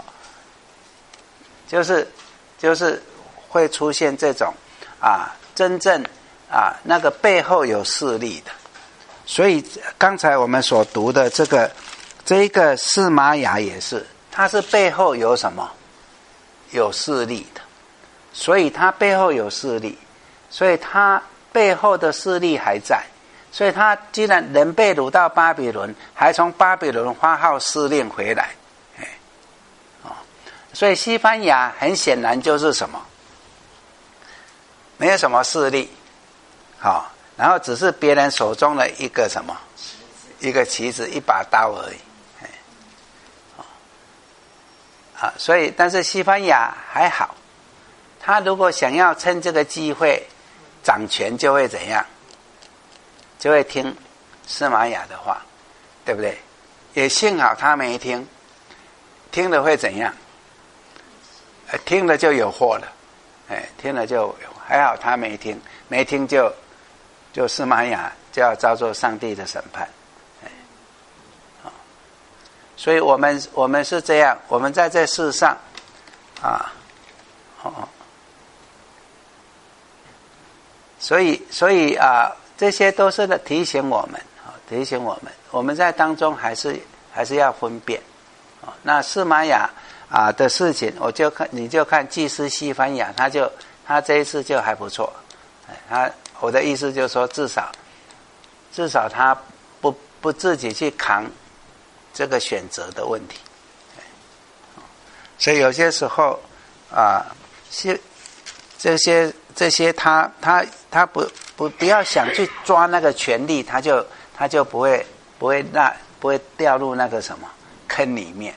就是就是会出现这种啊，真正啊，那个背后有势力的。所以刚才我们所读的这个这一个司玛雅也是，它是背后有什么？有势力的。所以它背后有势力，所以它背后的势力还在。所以他既然人被掳到巴比伦，还从巴比伦发号施令回来，哎，哦，所以西番雅很显然就是什么？没有什么势力，好、哦，然后只是别人手中的一个什么，一个棋子，一把刀而已，哎，哦，啊，所以但是西番雅还好，他如果想要趁这个机会掌权，就会怎样？就会听司玛雅的话，对不对？也幸好他没听，听了会怎样？呃、听了就有祸了，哎，听了就有，还好他没听，没听就就司玛雅就要遭受上帝的审判，哎，哦，所以我们我们是这样，我们在这世上啊，哦，所以所以啊。这些都是提醒我们，提醒我们，我们在当中还是还是要分辨。那司玛雅啊的事情，我就看你就看祭司西番雅，他就他这一次就还不错。他我的意思就是说，至少至少他不不自己去扛这个选择的问题。所以有些时候啊，是这些这些他他他不。不不要想去抓那个权力，他就他就不会不会那不会掉入那个什么坑里面。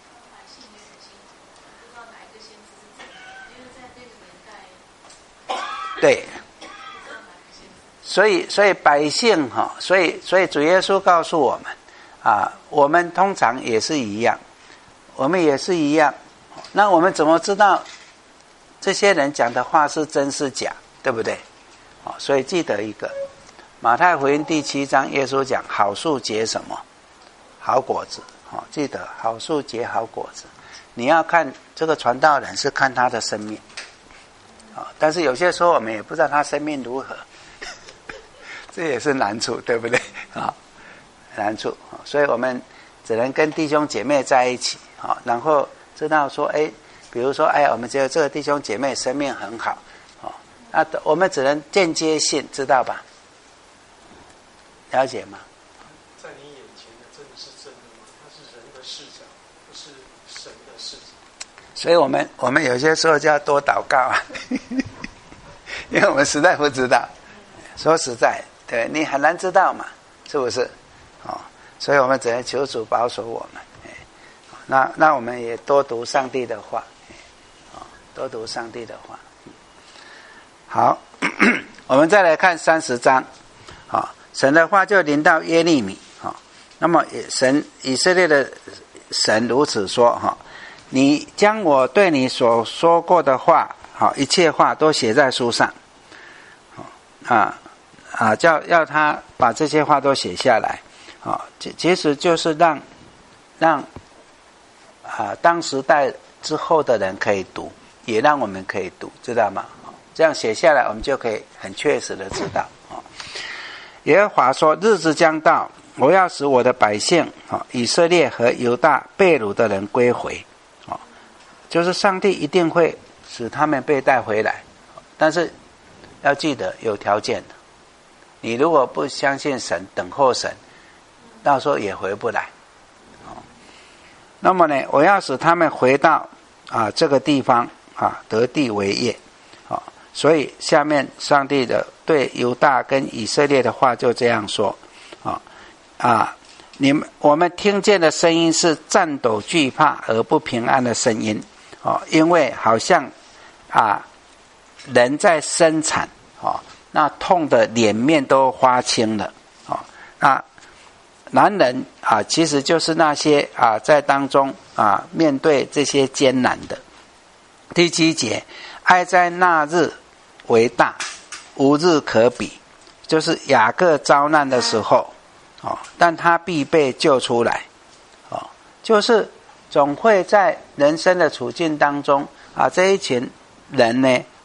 对，所以所以百姓哈，所以所以主耶稣告诉我们啊，我们通常也是一样，我们也是一样。那我们怎么知道这些人讲的话是真是假，对不对？哦，所以记得一个，马太福音第七章，耶稣讲好树结什么？好果子。哦，记得好树结好果子。你要看这个传道人是看他的生命，哦，但是有些时候我们也不知道他生命如何，这也是难处，对不对？啊、哦，难处，所以我们只能跟弟兄姐妹在一起，啊、哦，然后知道说，哎，比如说，哎，我们觉得这个弟兄姐妹生命很好。那我们只能间接性知道吧？了解吗？ 在你眼前的真的是真的吗？它是人的视角，不是神的视角。 所以我们我们有些时候就要多祷告啊，因为我们实在不知道。说实在，对你很难知道嘛，是不是？哦，所以我们只能求主保守我们。那那我们也多读上帝的话，哦，多读上帝的话。好，我们再来看三十章，好，神的话就临到耶利米，好，那么神以色列的神如此说，哈，你将我对你所说过的话，好，一切话都写在书上，啊啊，叫要他把这些话都写下来，啊，其实就是让让啊当时代之后的人可以读，也让我们可以读，知道吗？这样写下来，我们就可以很确实的知道。耶和华说：日子将到，我要使我的百姓以色列和犹大被掳的人归回，就是上帝一定会使他们被带回来，但是要记得有条件的。你如果不相信神，等候神，到时候也回不来。那么呢，我要使他们回到啊这个地方啊，得地为业。所以下面上帝的对犹大跟以色列的话就这样说，啊啊，你们我们听见的声音是战抖惧怕而不平安的声音，哦，因为好像啊人在生产，哦，那痛的脸面都发青了，哦，那男人啊其实就是那些啊在当中啊面对这些艰难的。第七节，哀在那日为大，无日可比，就是雅各遭难的时候，哦，但他必被救出来，哦，就是总会在人生的处境当中啊，这一群人呢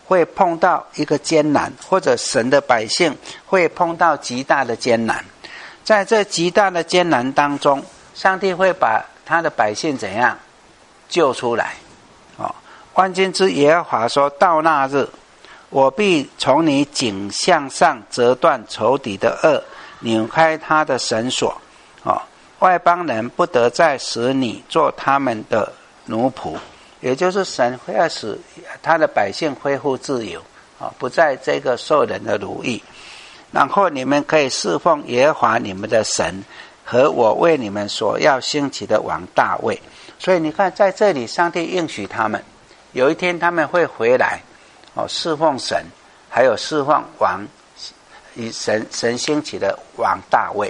会碰到一个艰难，或者神的百姓会碰到极大的艰难。在这极大的艰难当中，上帝会把他的百姓怎样救出来？哦，万军之耶和华说，到那日，我必从你颈项上折断仇敌的轭，扭开他的绳索。哦，外邦人不得再使你做他们的奴仆。也就是神会要使他的百姓恢复自由，哦，不在这个受人的奴役。然后你们可以侍奉耶和华你们的神，和我为你们所要兴起的王大卫。所以你看，在这里上帝应许他们，有一天他们会回来，哦，侍奉神，还有侍奉王，以神神兴起的王大卫。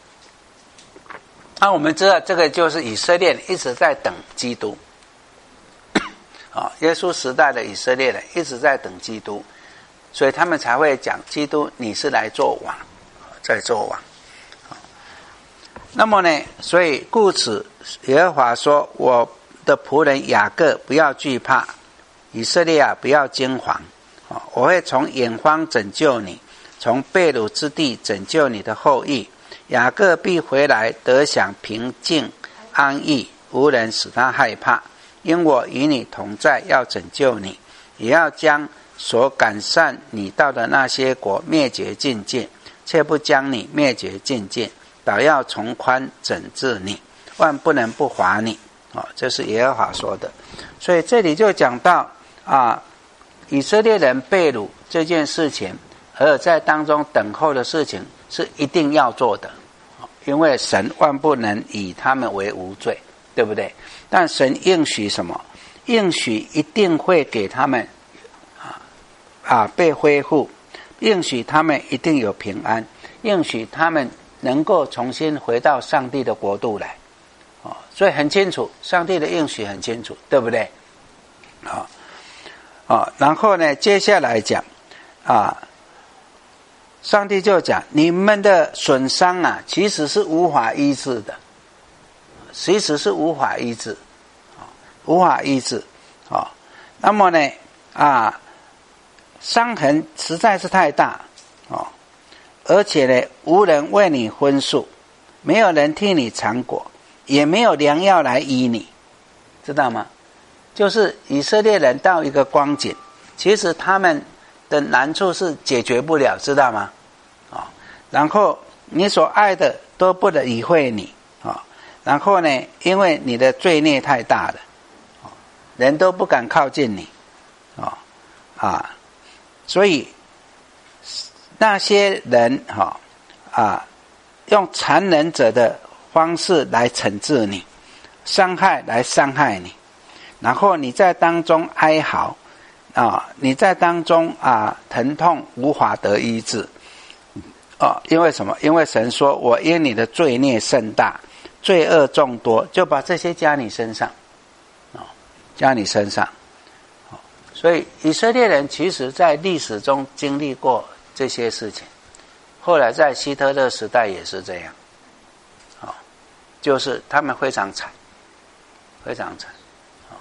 那我们知道，这个就是以色列人一直在等基督。啊，耶稣时代的以色列人一直在等基督，所以他们才会讲基督你是来做王，在做王。那么呢，所以故此耶和华说，我的仆人雅各不要惧怕，以色列啊不要惊惶，我会从远方拯救你，从被掳之地拯救你的后裔。雅各必回来得享平静安逸，无人使他害怕。因我与你同在，要拯救你，也要将所赶散你到的那些国灭绝尽尽，却不将你灭绝尽尽，倒要从宽整治你，万不能不罚你。哦，这是耶和华说的。所以这里就讲到啊，以色列人被掳这件事情，而在当中等候的事情是一定要做的，因为神万不能以他们为无罪，对不对？但神应许什么？应许一定会给他们啊啊被恢复，应许他们一定有平安，应许他们能够重新回到上帝的国度来。哦，所以很清楚，上帝的应许很清楚，对不对？啊、哦、啊，然后呢，接下来讲啊，上帝就讲你们的损伤啊，其实是无法医治的。其实是无法医治，无法医治，哦，那么呢，啊，伤痕实在是太大，哦，而且呢，无人为你分诉，没有人替你尝果，也没有良药来医你，知道吗？就是以色列人到一个光景，其实他们的难处是解决不了，知道吗？哦，然后你所爱的都不能理会你，哦。然后呢，因为你的罪孽太大了，人都不敢靠近你，哦啊，所以那些人哈 啊, 啊，用残忍者的方式来惩治你，伤害来伤害你，然后你在当中哀嚎啊，你在当中啊疼痛无法得医治，哦，因为什么？因为神说我因你的罪孽甚大，罪恶众多，就把这些加你身上，哦，加你身上，哦，所以以色列人其实在历史中经历过这些事情，后来在希特勒时代也是这样，哦，就是他们非常惨，非常惨，哦，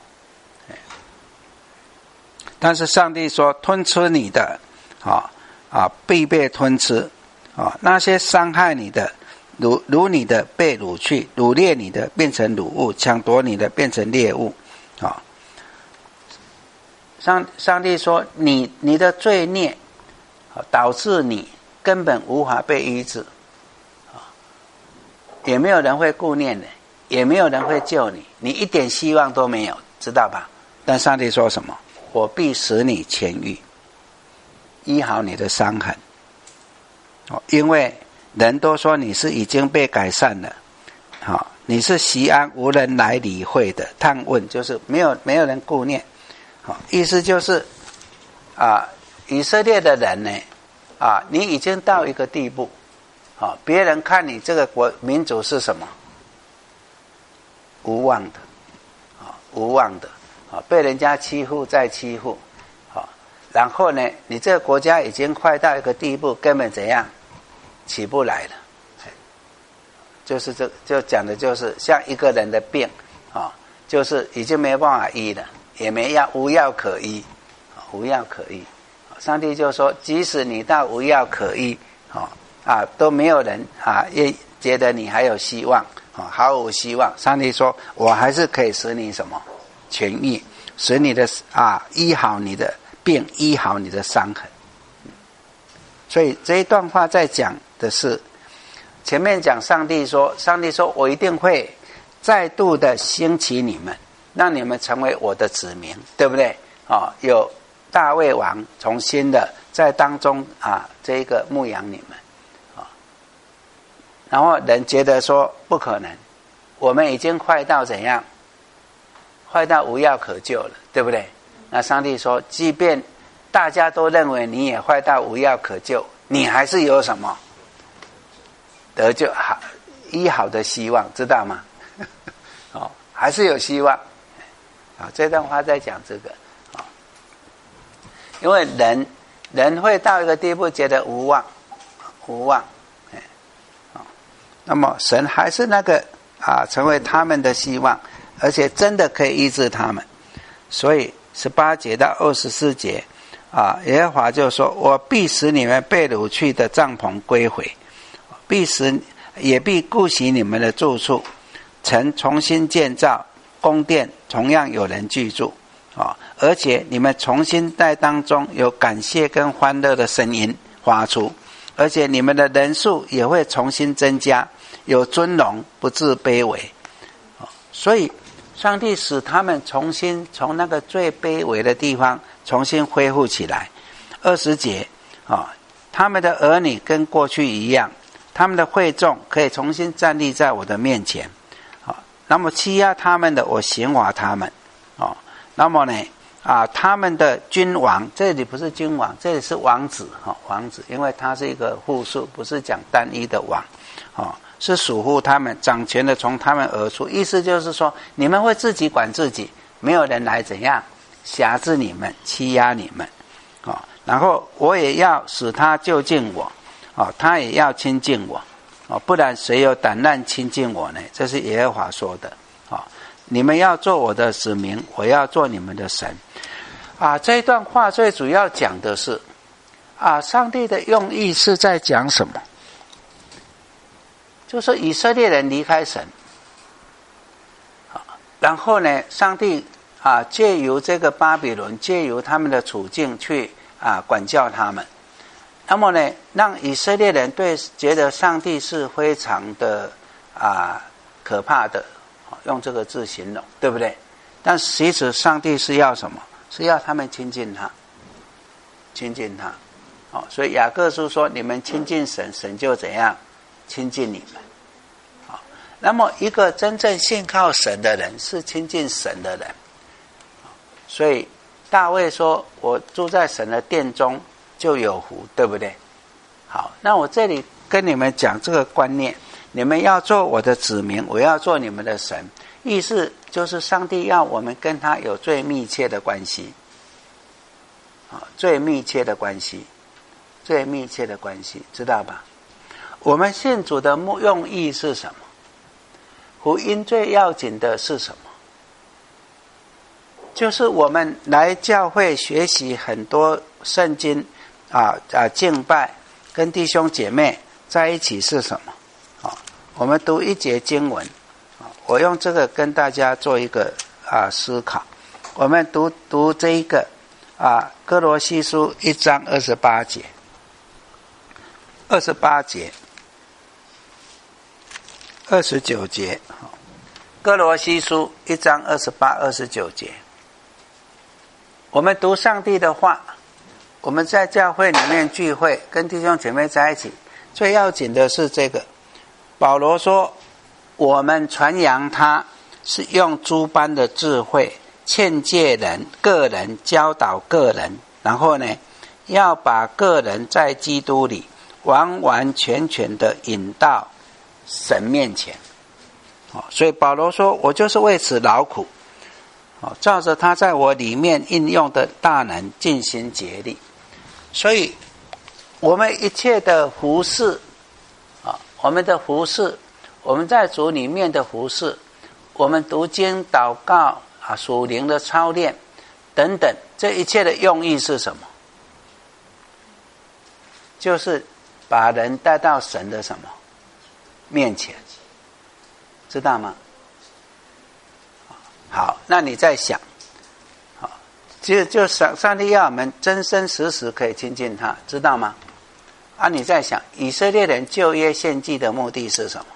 但是上帝说吞吃你的，哦啊，必被吞吃，哦，那些伤害你的。掳掳你的被掳去，掳掠你的变成掳物，抢夺你的变成猎物，啊、哦！上上帝说你你的罪孽，导致你根本无法被医治，啊，也没有人会顾念你，也没有人会救你，你一点希望都没有，知道吧？但上帝说什么？我必使你痊愈，医好你的伤痕，哦，因为。人都说你是已经被改善了，好，你是习安无人来理会的，探问就是没有没有人顾念，好，意思就是啊，以色列的人呢，啊，你已经到一个地步，啊，别人看你这个国民族是什么？无望的，啊，无望的，啊，被人家欺负再欺负，啊，然后呢，你这个国家已经快到一个地步，根本怎样？起不来了，就是这就讲的就是像一个人的病啊，就是已经没办法医了，也没药无药可医， 无药可医。上帝就说，即使你到无药可医，哦啊都没有人啊也觉得你还有希望，哦毫无希望。上帝说，我还是可以使你什么痊愈，使你的啊医好你的病，医好你的伤痕。所以这一段话在讲的是，前面讲上帝说，上帝说我一定会再度的兴起你们，让你们成为我的子民，对不对？哦，有大卫王重新的在当中啊，这个牧养你们啊、哦。然后人觉得说不可能，我们已经坏到怎样？坏到无药可救了，对不对？那上帝说，即便大家都认为你也坏到无药可救，你还是有什么得救好医好的希望，知道吗？哦，还是有希望。啊，这段话在讲这个啊，因为人人会到一个地步，觉得无望，无望，哎，啊，那么神还是那个啊，成为他们的希望，而且真的可以医治他们。所以十八节到二十四节啊，耶和华就说：“我必使你们被掳去的帐篷归回，必使也必顾惜你们的住处，曾重新建造。”宫殿同样有人居住啊，而且你们重新在当中有感谢跟欢乐的声音发出，而且你们的人数也会重新增加，有尊荣，不致卑微。所以上帝使他们重新从那个最卑微的地方重新恢复起来。二十节啊，他们的儿女跟过去一样，他们的会众可以重新站立在我的面前。那么欺压他们的，我刑罚他们，哦。那么呢，啊，他们的君王，这里不是君王，这里是王子，哈、哦，王子，因为他是一个复数，不是讲单一的王，哦，是属乎他们，掌权的从他们而出。意思就是说，你们会自己管自己，没有人来怎样辖制你们、欺压你们，哦。然后我也要使他就近我，哦，他也要亲近我。哦，不然谁有胆量亲近我呢？这是耶和华说的。哦，你们要做我的子民，我要做你们的神。啊，这一段话最主要讲的是，啊，上帝的用意是在讲什么？就是以色列人离开神，啊，然后呢，上帝啊借由这个巴比伦，借由他们的处境去啊管教他们。那么呢，让以色列人对觉得上帝是非常的啊可怕的，用这个字形容，对不对？但其实上帝是要什么？是要他们亲近他，亲近他。哦，所以雅各书说：“你们亲近神，神就怎样亲近你们。”好，那么一个真正信靠神的人，是亲近神的人。所以大卫说：“我住在神的殿中。”就有福，对不对？好，那我这里跟你们讲这个观念，你们要做我的子民，我要做你们的神，意思就是上帝要我们跟他有最密切的关系，啊，最密切的关系，最密切的关系，知道吧？我们信主的用意是什么？福音最要紧的是什么？就是我们来教会学习很多圣经。啊啊！敬拜跟弟兄姐妹在一起是什么？啊，我们读一节经文，啊，我用这个跟大家做一个啊思考。我们读读这一个啊，哥罗西书一章二十八节，二十八节，二十九节。哥罗西书一章二十八、二十九节，我们读上帝的话。我们在教会里面聚会，跟弟兄姐妹在一起，最要紧的是这个。保罗说，我们传扬他是用诸般的智慧劝诫人、个人教导个人，然后呢，要把个人在基督里完完全全的引到神面前。所以保罗说，我就是为此劳苦，照着他在我里面应用的大能尽心竭力。所以我们一切的服事啊，我们的服事，我们在主里面的服事，我们读经祷告啊，属灵的操练等等，这一切的用意是什么？就是把人带到神的什么面前，知道吗？好，那你再想，好，就就上上帝要我们真真实实可以亲近他，知道吗？啊，你再想，以色列人旧约献祭的目的是什么？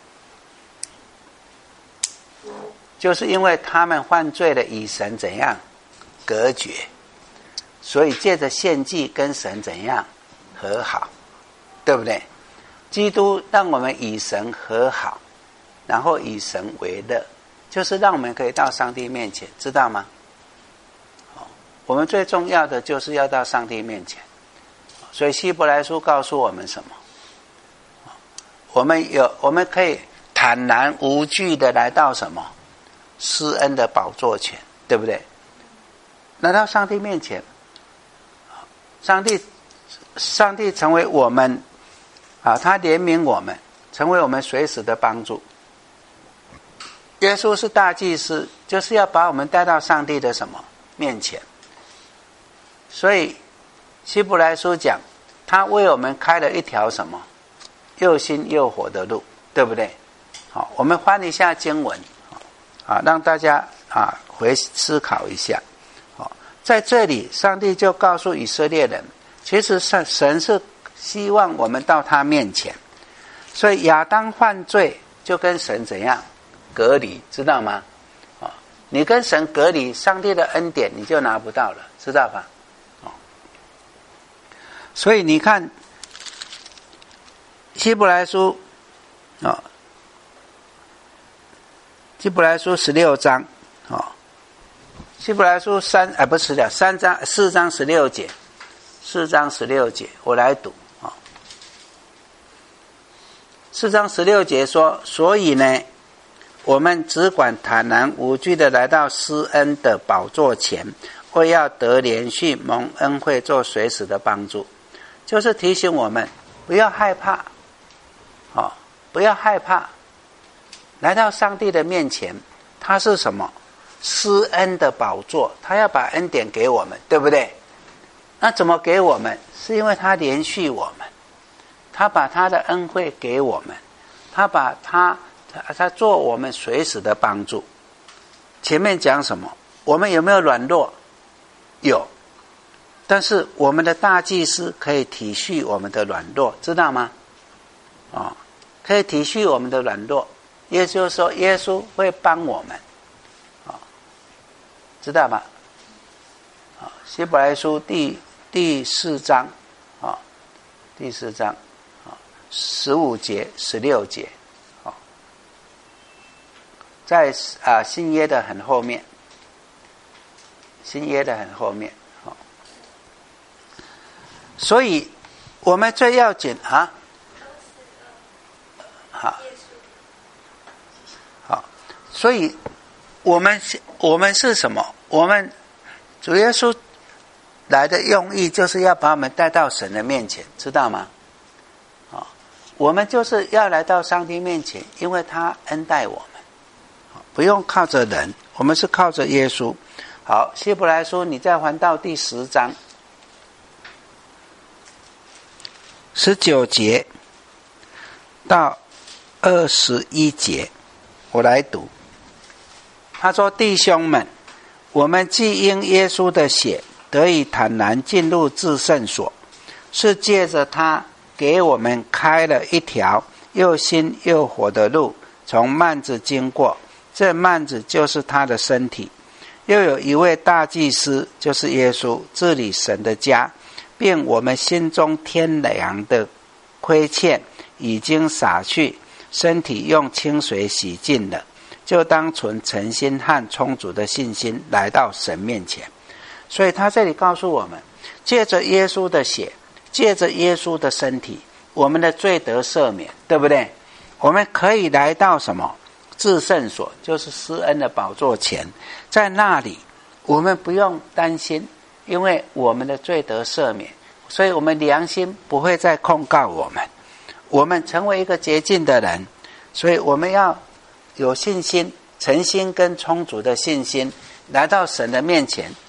就是因为他们犯罪了，与神怎样隔绝，所以借着献祭跟神怎样和好，对不对？基督让我们与神和好，然后以神为乐，就是让我们可以到上帝面前，知道吗？我们最重要的就是要到上帝面前。所以希伯来书告诉我们什么？我们有，我们可以坦然无惧的来到什么？施恩的宝座前，对不对？来到上帝面前，上帝，上帝成为我们啊，他怜悯我们，成为我们随时的帮助。耶稣是大祭司，就是要把我们带到上帝的什么面前？所以希伯来书讲，他为我们开了一条什么又新又活的路，对不对？好，我们翻一下经文啊，让大家啊回思考一下。好，在这里，上帝就告诉以色列人，其实神是希望我们到他面前，所以亚当犯罪就跟神怎样隔离，知道吗？啊，你跟神隔离，上帝的恩典你就拿不到了，知道吧？所以你看希伯来书啊、哦，希伯来书十六章啊、哦，希伯来书三啊不是的三章四章十六节，四章十六节我来读啊、哦。四章十六节说，所以呢，我们只管坦然无惧的来到施恩的宝座前，为要得连续蒙恩惠，做随时的帮助。就是提醒我们不要害怕，哦，不要害怕，来到上帝的面前，他是什么？施恩的宝座，他要把恩典给我们，对不对？那怎么给我们？是因为他连续我们，他把他的恩惠给我们，他把他他做我们随时的帮助。前面讲什么？我们有没有软弱？有。但是我们的大祭司可以体恤我们的软弱，知道吗？哦，可以体恤我们的软弱，也就是说，耶稣会帮我们，哦，知道吧？啊、哦，希伯来书第第四章，啊、哦，第四章，啊、哦，十五节、十六节，啊、哦，在啊新约的很后面，新约的很后面。所以我们最要紧啊，好，好，所以我们我们是什么？我们主耶稣来的用意就是要把我们带到神的面前，知道吗？啊，我们就是要来到上帝面前，因为他恩待我们，不用靠着人，我们是靠着耶稣。好，希伯来书，你再翻到第十章。十九节到二十一节，我来读。他说：“弟兄们，我们既因耶稣的血得以坦然进入至圣所，是借着他给我们开了一条又新又活的路，从幔子经过。这幔子就是他的身体。又有一位大祭司，就是耶稣，治理神的家。”并我们心中天良的亏欠已经洒去，身体用清水洗净了，就当存诚心和充足的信心来到神面前。所以他这里告诉我们，借着耶稣的血，借着耶稣的身体，我们的罪得赦免，对不对？我们可以来到什么？至圣所，就是施恩的宝座前。在那里我们不用担心，因为我们的罪得赦免，所以我们良心不会再控告我们，我们成为一个洁净的人。所以我们要有信心，诚心跟充足的信心来到神的面前，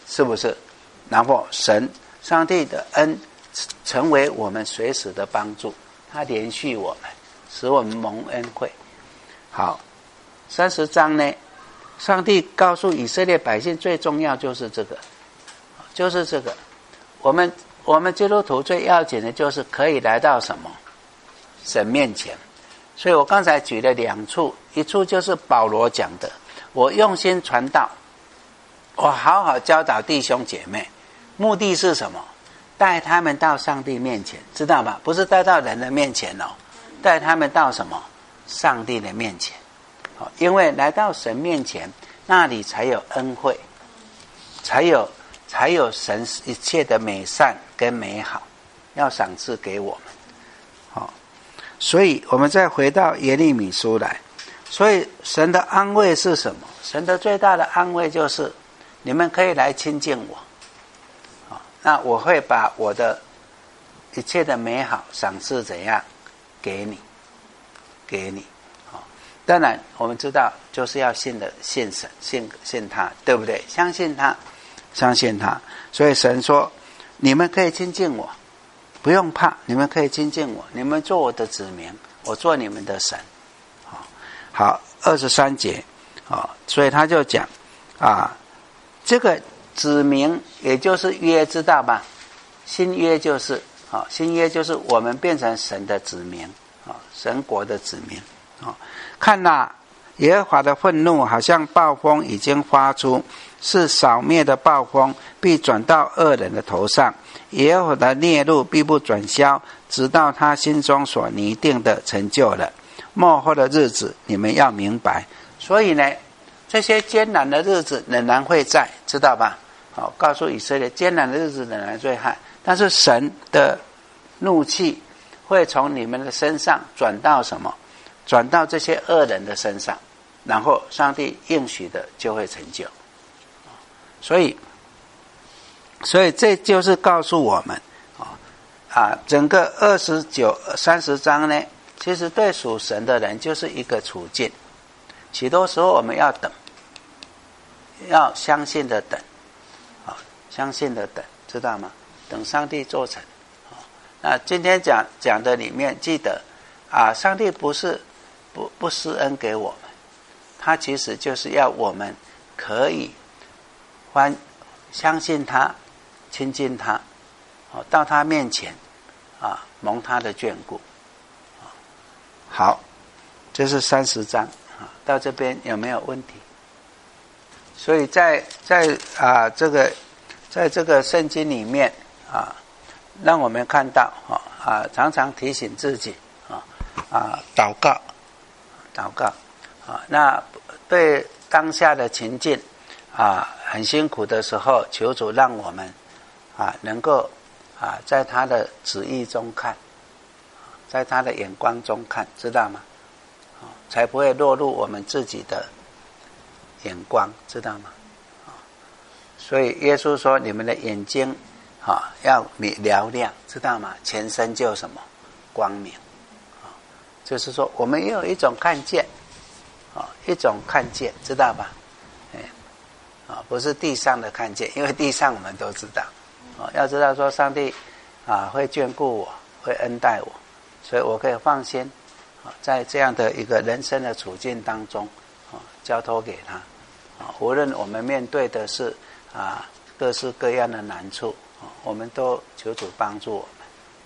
是不是？然后神上帝的恩成为我们随时的帮助，他连续我们，使我们蒙恩惠。好，三十章呢，上帝告诉以色列百姓最重要就是这个，就是这个。我们我们基督徒最要紧的就是可以来到什么？神面前。所以我刚才举了两处，一处就是保罗讲的，我用心传道，我好好教导弟兄姐妹，目的是什么？带他们到上帝面前，知道吗？不是带到人的面前哦，带他们到什么？上帝的面前。因为来到神面前，那里才有恩惠，才有才有神一切的美善跟美好，要赏赐给我们。好，所以我们再回到耶利米书来，所以神的安慰是什么？神的最大的安慰就是你们可以来亲近我，那我会把我的一切的美好赏赐怎样给你，给你。当然我们知道就是要信的信神，信信他，对不对？相信他，相信他。所以神说你们可以亲近我，不用怕，你们可以亲近我，你们做我的子民，我做你们的神。好，二十三节，所以他就讲啊，这个子民也就是约，知道吧？新约就是啊，新约就是我们变成神的子民啊，神国的子民啊。看哪，耶和华的愤怒好像暴风已经发出，是扫灭的暴风，必转到恶人的头上。耶和华的烈怒必不转消，直到他心中所拟定的成就了。末后的日子，你们要明白。所以呢，这些艰难的日子仍然会在，知道吧？好，告诉以色列，艰难的日子仍然会在，但是神的怒气会从你们的身上转到什么？转到这些恶人的身上，然后上帝应许的就会成就。所以，所以这就是告诉我们啊，整个二十九、三十章呢，其实对属神的人就是一个处境。许多时候我们要等，要相信的等，啊，相信的等，知道吗？等上帝做成。那今天讲讲的里面，记得啊，上帝不是不不施恩给我们，他其实就是要我们可以欢相信他，亲近他，到他面前啊，蒙他的眷顾。好，这是三十章啊，到这边有没有问题？所以在在啊这个在这个圣经里面啊，让我们看到啊啊，常常提醒自己啊啊祷告。祷告啊，那对当下的情境啊，很辛苦的时候，求主让我们啊能够啊在他的旨意中看，在他的眼光中看，知道吗？啊，才不会落入我们自己的眼光，知道吗？啊，所以耶稣说：“你们的眼睛啊要嘹亮，知道吗？全身就什么光明。”就是说我们也有一种看见啊，一种看见，知道吧？哎，啊，不是地上的看见，因为地上我们都知道啊，要知道说上帝啊会眷顾我，会恩待我，所以我可以放心啊，在这样的一个人生的处境当中啊，交托给他啊，无论我们面对的是啊各式各样的难处啊，我们都求主帮助我们。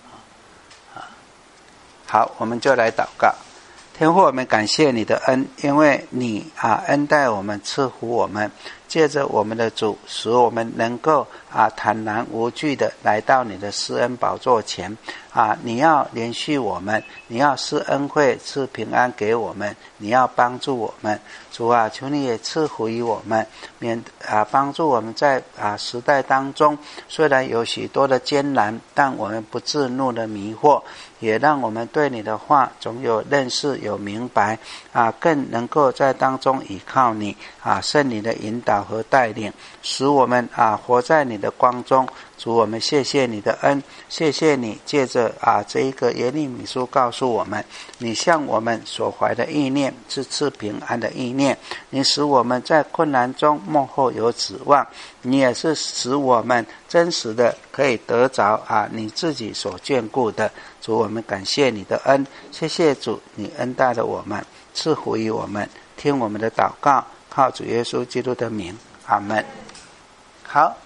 好，我们就来祷告。天父，我们感谢你的恩，因为你啊恩待我们，赐福我们，借着我们的主，使我们能够啊坦然无惧的来到你的施恩宝座前啊！你要连续我们，你要施恩惠、赐平安给我们，你要帮助我们。主啊，求你也赐福于我们，免啊帮助我们在啊时代当中，虽然有许多的艰难，但我们不自怒的迷惑，也让我们对你的话总有认识、有明白啊，更能够在当中依靠你啊，圣灵的引导导和带领，使我们啊活在你的光中。主，我们谢谢你的恩，谢谢你借着啊这一个耶利米书告诉我们，你向我们所怀的意念是赐平安的意念，你使我们在困难中幕后有指望，你也是使我们真实的可以得着啊你自己所眷顾的。主，我们感谢你的恩，谢谢主，你恩待了我们，赐福于我们，听我们的祷告，靠主耶稣基督的名，阿们。好。